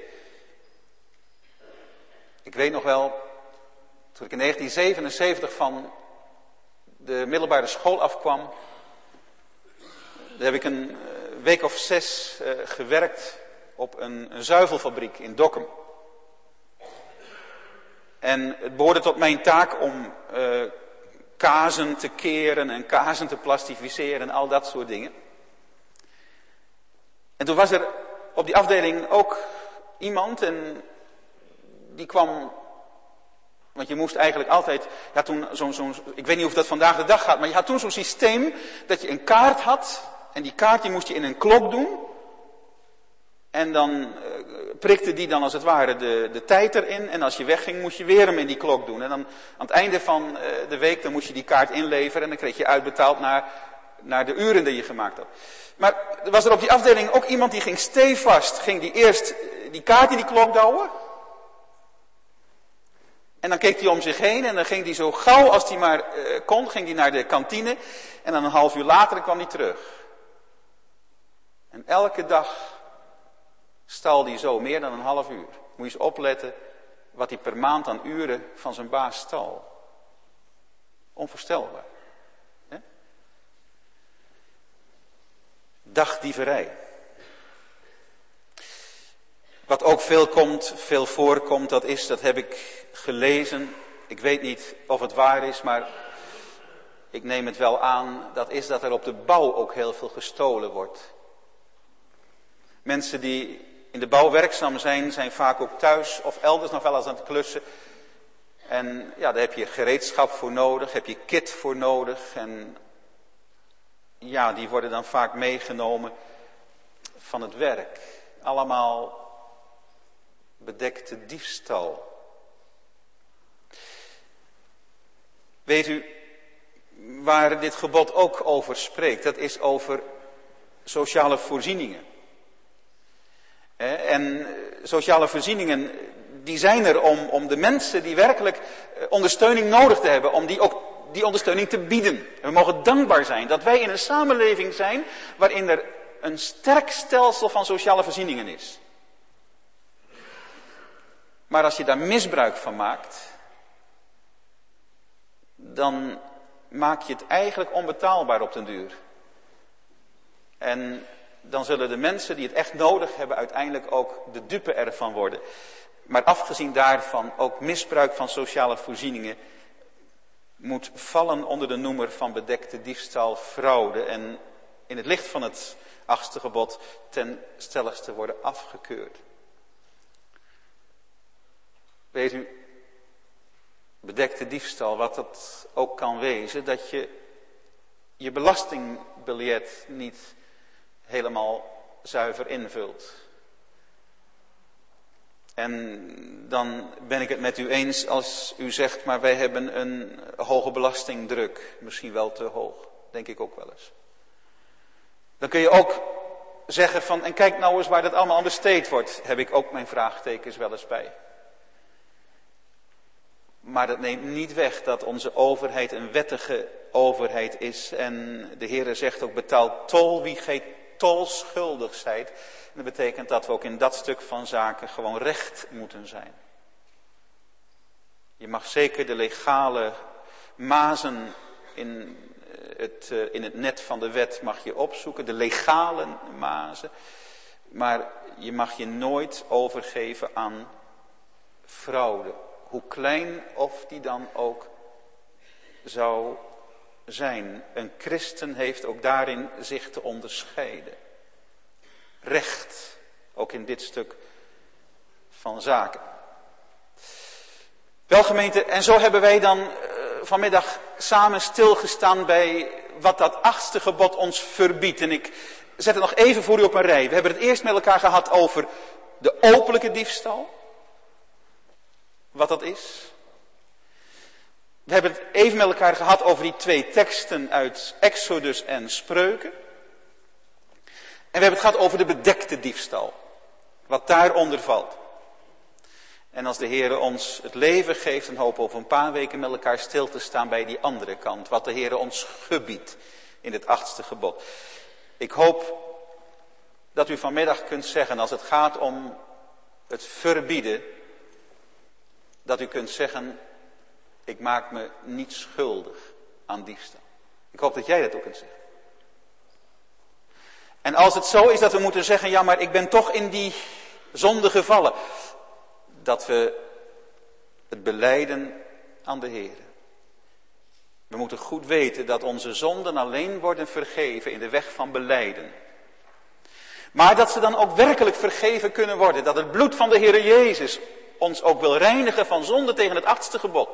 S2: Ik weet nog wel, toen ik in negentien zevenenzeventig van de middelbare school afkwam, daar heb ik een week of zes uh, gewerkt op een, een zuivelfabriek in Dokkum. En het behoorde tot mijn taak om uh, kazen te keren en kazen te plastificeren en al dat soort dingen. En toen was er op die afdeling ook iemand en die kwam, want je moest eigenlijk altijd, ja toen zo'n, zo'n, ik weet niet of dat vandaag de dag gaat, maar je had toen zo'n systeem dat je een kaart had en die kaart die moest je in een klok doen. En dan uh, prikte die dan als het ware de, de tijd erin. En als je wegging moest je weer hem in die klok doen. En dan aan het einde van uh, de week dan moest je die kaart inleveren. En dan kreeg je uitbetaald naar, naar de uren die je gemaakt had. Maar er was er op die afdeling ook iemand die ging stevast. Ging die eerst die kaart in die klok douwen. En dan keek hij om zich heen. En dan ging hij zo gauw als hij maar uh, kon. Ging hij naar de kantine. En dan een half uur later kwam hij terug. En elke dag stal hij zo meer dan een half uur. Moet je eens opletten wat hij per maand aan uren van zijn baas stal. Onvoorstelbaar. Hè? Dagdieverij. Wat ook veel komt, veel voorkomt, dat is, dat heb ik gelezen. Ik weet niet of het waar is, maar ik neem het wel aan. Dat is dat er op de bouw ook heel veel gestolen wordt. Mensen die in de bouw werkzaam zijn, zijn vaak ook thuis of elders nog wel eens aan het klussen. En ja, daar heb je gereedschap voor nodig, heb je kit voor nodig. En ja, die worden dan vaak meegenomen van het werk. Allemaal bedekte diefstal. Weet u, waar dit gebod ook over spreekt. Dat is over sociale voorzieningen. En sociale voorzieningen, die zijn er om, om de mensen die werkelijk ondersteuning nodig te hebben, om die ook die ondersteuning te bieden. En we mogen dankbaar zijn dat wij in een samenleving zijn waarin er een sterk stelsel van sociale voorzieningen is. Maar als je daar misbruik van maakt, dan maak je het eigenlijk onbetaalbaar op den duur. En dan zullen de mensen die het echt nodig hebben uiteindelijk ook de dupe ervan worden. Maar afgezien daarvan, ook misbruik van sociale voorzieningen moet vallen onder de noemer van bedekte diefstal, fraude en in het licht van het achtste gebod ten stelligste worden afgekeurd. Weet u, bedekte diefstal, wat dat ook kan wezen, dat je je belastingbiljet niet helemaal zuiver invult. En dan ben ik het met u eens als u zegt, maar wij hebben een hoge belastingdruk. Misschien wel te hoog, denk ik ook wel eens. Dan kun je ook zeggen van, en kijk nou eens waar dat allemaal aan besteed wordt. Heb ik ook mijn vraagtekens wel eens bij. Maar dat neemt niet weg dat onze overheid een wettige overheid is. En de Heere zegt ook, betaal tol wie gij tol schuldig zijt. En dat betekent dat we ook in dat stuk van zaken gewoon recht moeten zijn. Je mag zeker de legale mazen in het, in het net van de wet mag je opzoeken. De legale mazen. Maar je mag je nooit overgeven aan fraude. Hoe klein of die dan ook zou zijn. Een christen heeft ook daarin zich te onderscheiden. Recht, ook in dit stuk van zaken. Wel gemeente, en zo hebben wij dan uh, vanmiddag samen stilgestaan bij wat dat achtste gebod ons verbiedt. En ik zet het nog even voor u op een rij. We hebben het eerst met elkaar gehad over de openlijke diefstal. Wat dat is. We hebben het even met elkaar gehad over die twee teksten uit Exodus en Spreuken. En we hebben het gehad over de bedekte diefstal. Wat daaronder valt. En als de Heere ons het leven geeft, dan hopen we over een paar weken met elkaar stil te staan bij die andere kant. Wat de Heere ons gebiedt in het achtste gebod. Ik hoop dat u vanmiddag kunt zeggen, als het gaat om het verbieden, dat u kunt zeggen, ik maak me niet schuldig aan diefstal. Ik hoop dat jij dat ook kunt zeggen. En als het zo is dat we moeten zeggen, ja maar ik ben toch in die zonde gevallen. Dat we het belijden aan de Heer. We moeten goed weten dat onze zonden alleen worden vergeven in de weg van belijden. Maar dat ze dan ook werkelijk vergeven kunnen worden. Dat het bloed van de Heer Jezus ons ook wil reinigen van zonde tegen het achtste gebod.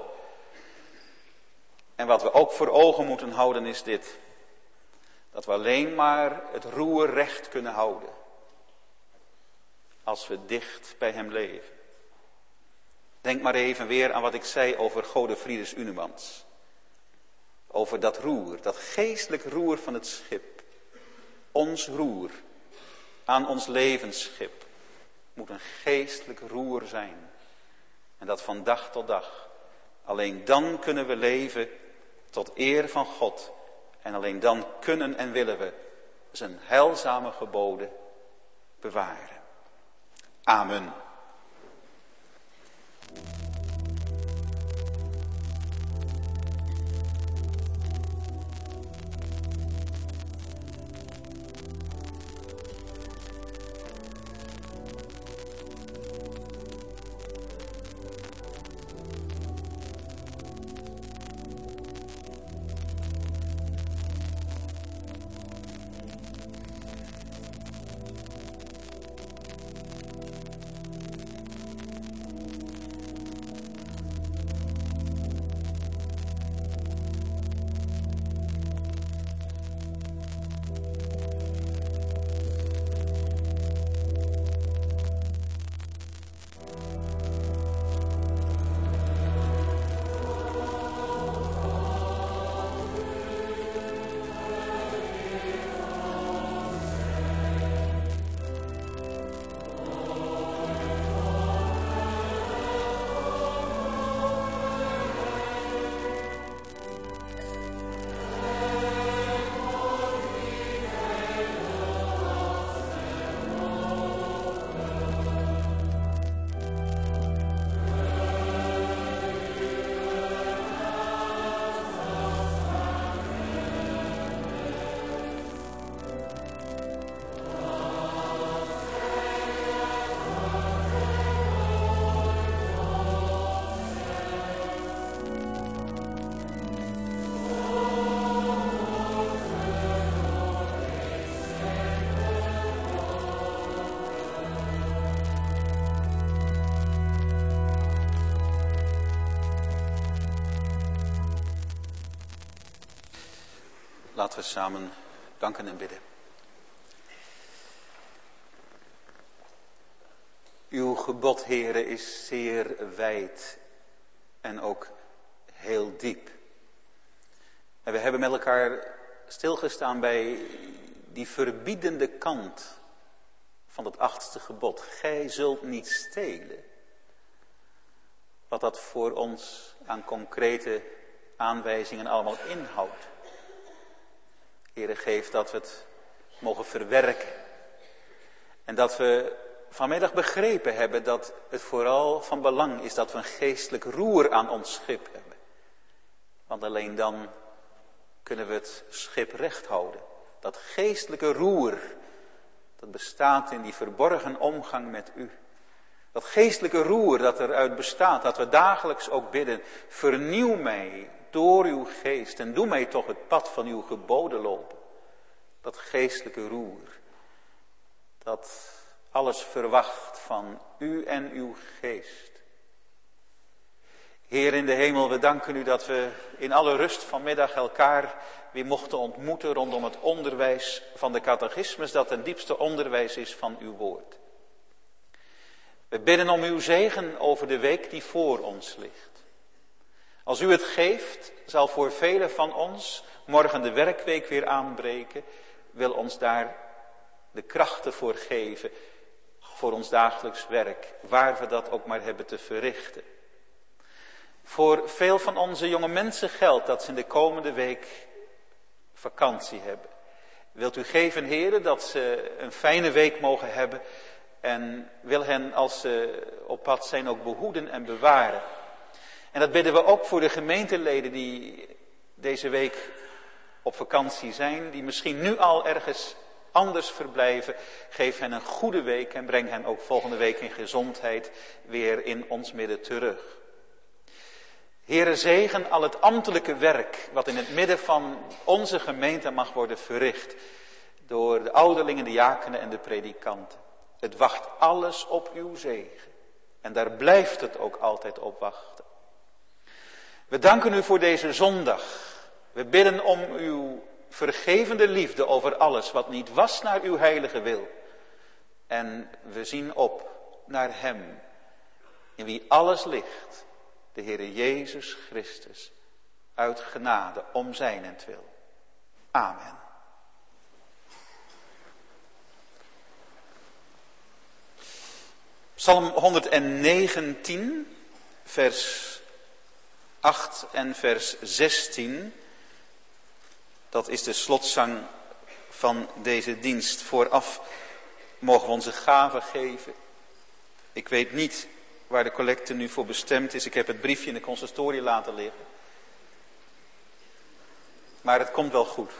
S2: En wat we ook voor ogen moeten houden is dit. Dat we alleen maar het roer recht kunnen houden. Als we dicht bij hem leven. Denk maar even weer aan wat ik zei over Godefridus Unemans. Over dat roer, dat geestelijk roer van het schip. Ons roer aan ons levensschip moet een geestelijk roer zijn. En dat van dag tot dag. Alleen dan kunnen we leven tot eer van God. En alleen dan kunnen en willen we zijn heilzame geboden bewaren. Amen. Laten we samen danken en bidden. Uw gebod, Heere, is zeer wijd en ook heel diep. En we hebben met elkaar stilgestaan bij die verbiedende kant van het achtste gebod. Gij zult niet stelen. Wat dat voor ons aan concrete aanwijzingen allemaal inhoudt. Heere, geef dat we het mogen verwerken. En dat we vanmiddag begrepen hebben dat het vooral van belang is dat we een geestelijk roer aan ons schip hebben. Want alleen dan kunnen we het schip recht houden. Dat geestelijke roer, dat bestaat in die verborgen omgang met u. Dat geestelijke roer dat eruit bestaat, dat we dagelijks ook bidden. Vernieuw mij door uw geest en doe mij toch het pad van uw geboden lopen. Dat geestelijke roer, dat alles verwacht van u en uw geest. Heer in de hemel, we danken u dat we in alle rust vanmiddag elkaar weer mochten ontmoeten rondom het onderwijs van de catechismus, dat het diepste onderwijs is van uw woord. We bidden om uw zegen over de week die voor ons ligt. Als u het geeft, zal voor velen van ons morgen de werkweek weer aanbreken. Wil ons daar de krachten voor geven, voor ons dagelijks werk, waar we dat ook maar hebben te verrichten. Voor veel van onze jonge mensen geldt dat ze in de komende week vakantie hebben. Wilt u geven, Heere, dat ze een fijne week mogen hebben en wil hen als ze op pad zijn ook behoeden en bewaren. En dat bidden we ook voor de gemeenteleden die deze week op vakantie zijn, die misschien nu al ergens anders verblijven. Geef hen een goede week en breng hen ook volgende week in gezondheid weer in ons midden terug. Heere, zegen al het ambtelijke werk wat in het midden van onze gemeente mag worden verricht door de ouderlingen, de diakenen en de predikanten. Het wacht alles op uw zegen en daar blijft het ook altijd op wachten. We danken u voor deze zondag. We bidden om uw vergevende liefde over alles wat niet was naar uw heilige wil. En we zien op naar hem, in wie alles ligt, de Heere Jezus Christus, uit genade om zijnentwil. Amen. Psalm honderdnegentien, vers acht en vers zestien. Dat is de slotzang van deze dienst. Vooraf mogen we onze gaven geven. Ik weet niet waar de collecte nu voor bestemd is. Ik heb het briefje in de consistorie laten liggen. Maar het komt wel goed.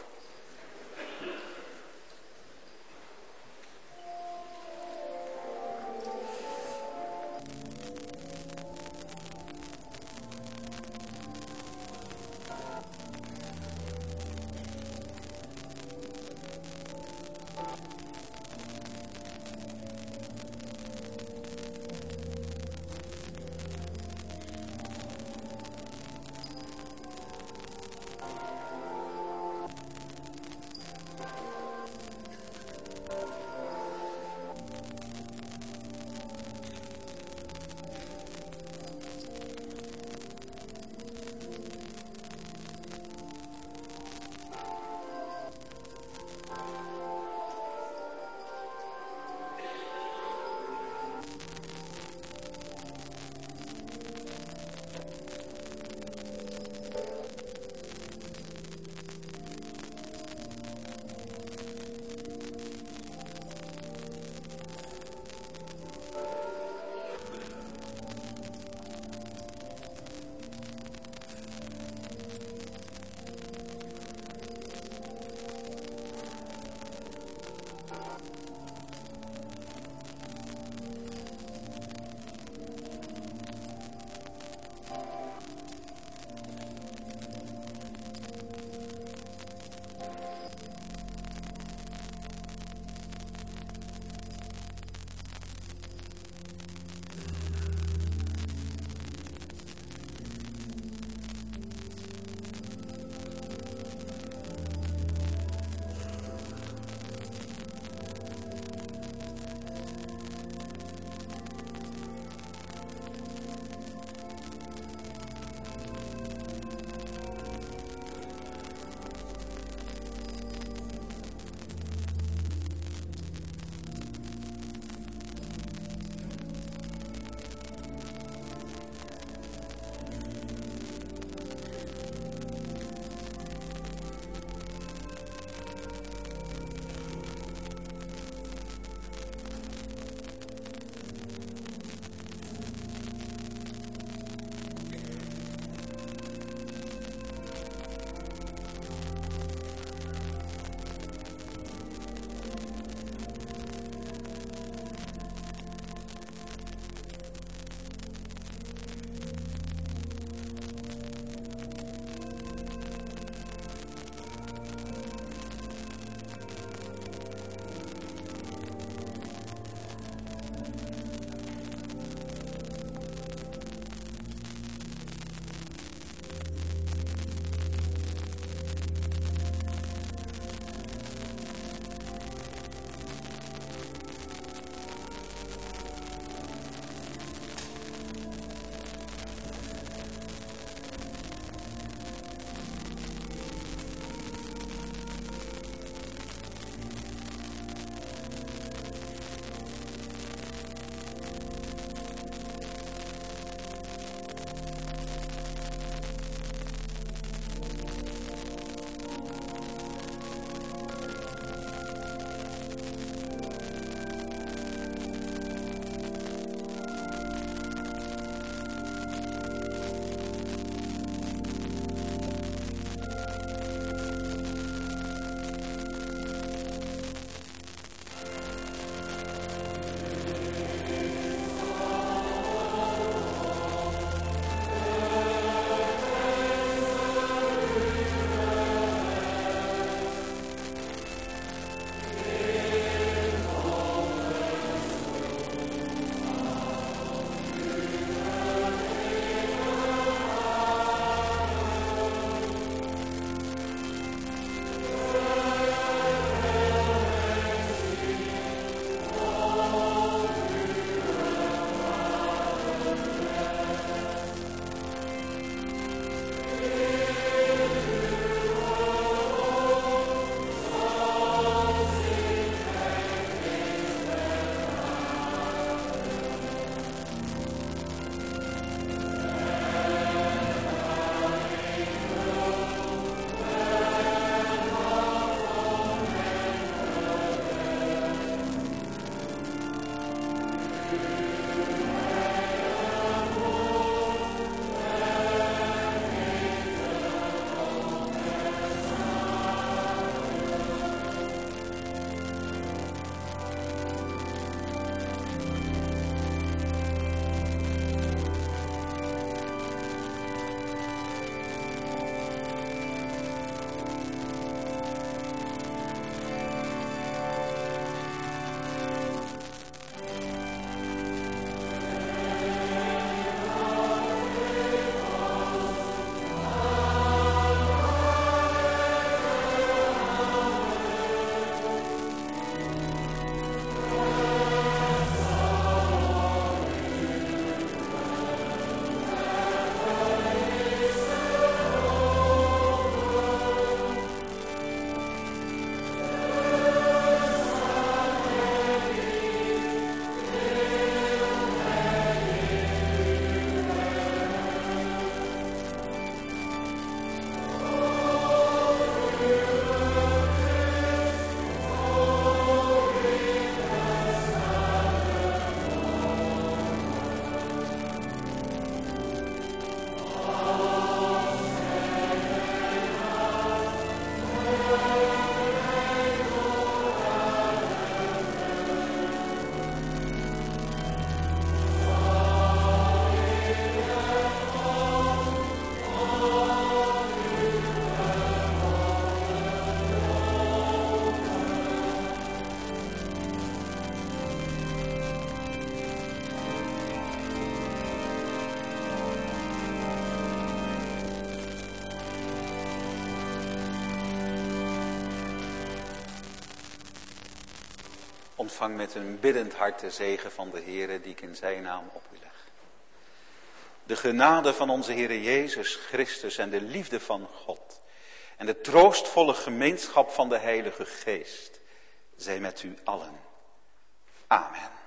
S1: Ontvang met een biddend hart de zegen van de Heere die ik in zijn naam op u leg. De genade van onze Heere Jezus Christus en de liefde van God en de troostvolle gemeenschap van de Heilige Geest zij met u allen. Amen.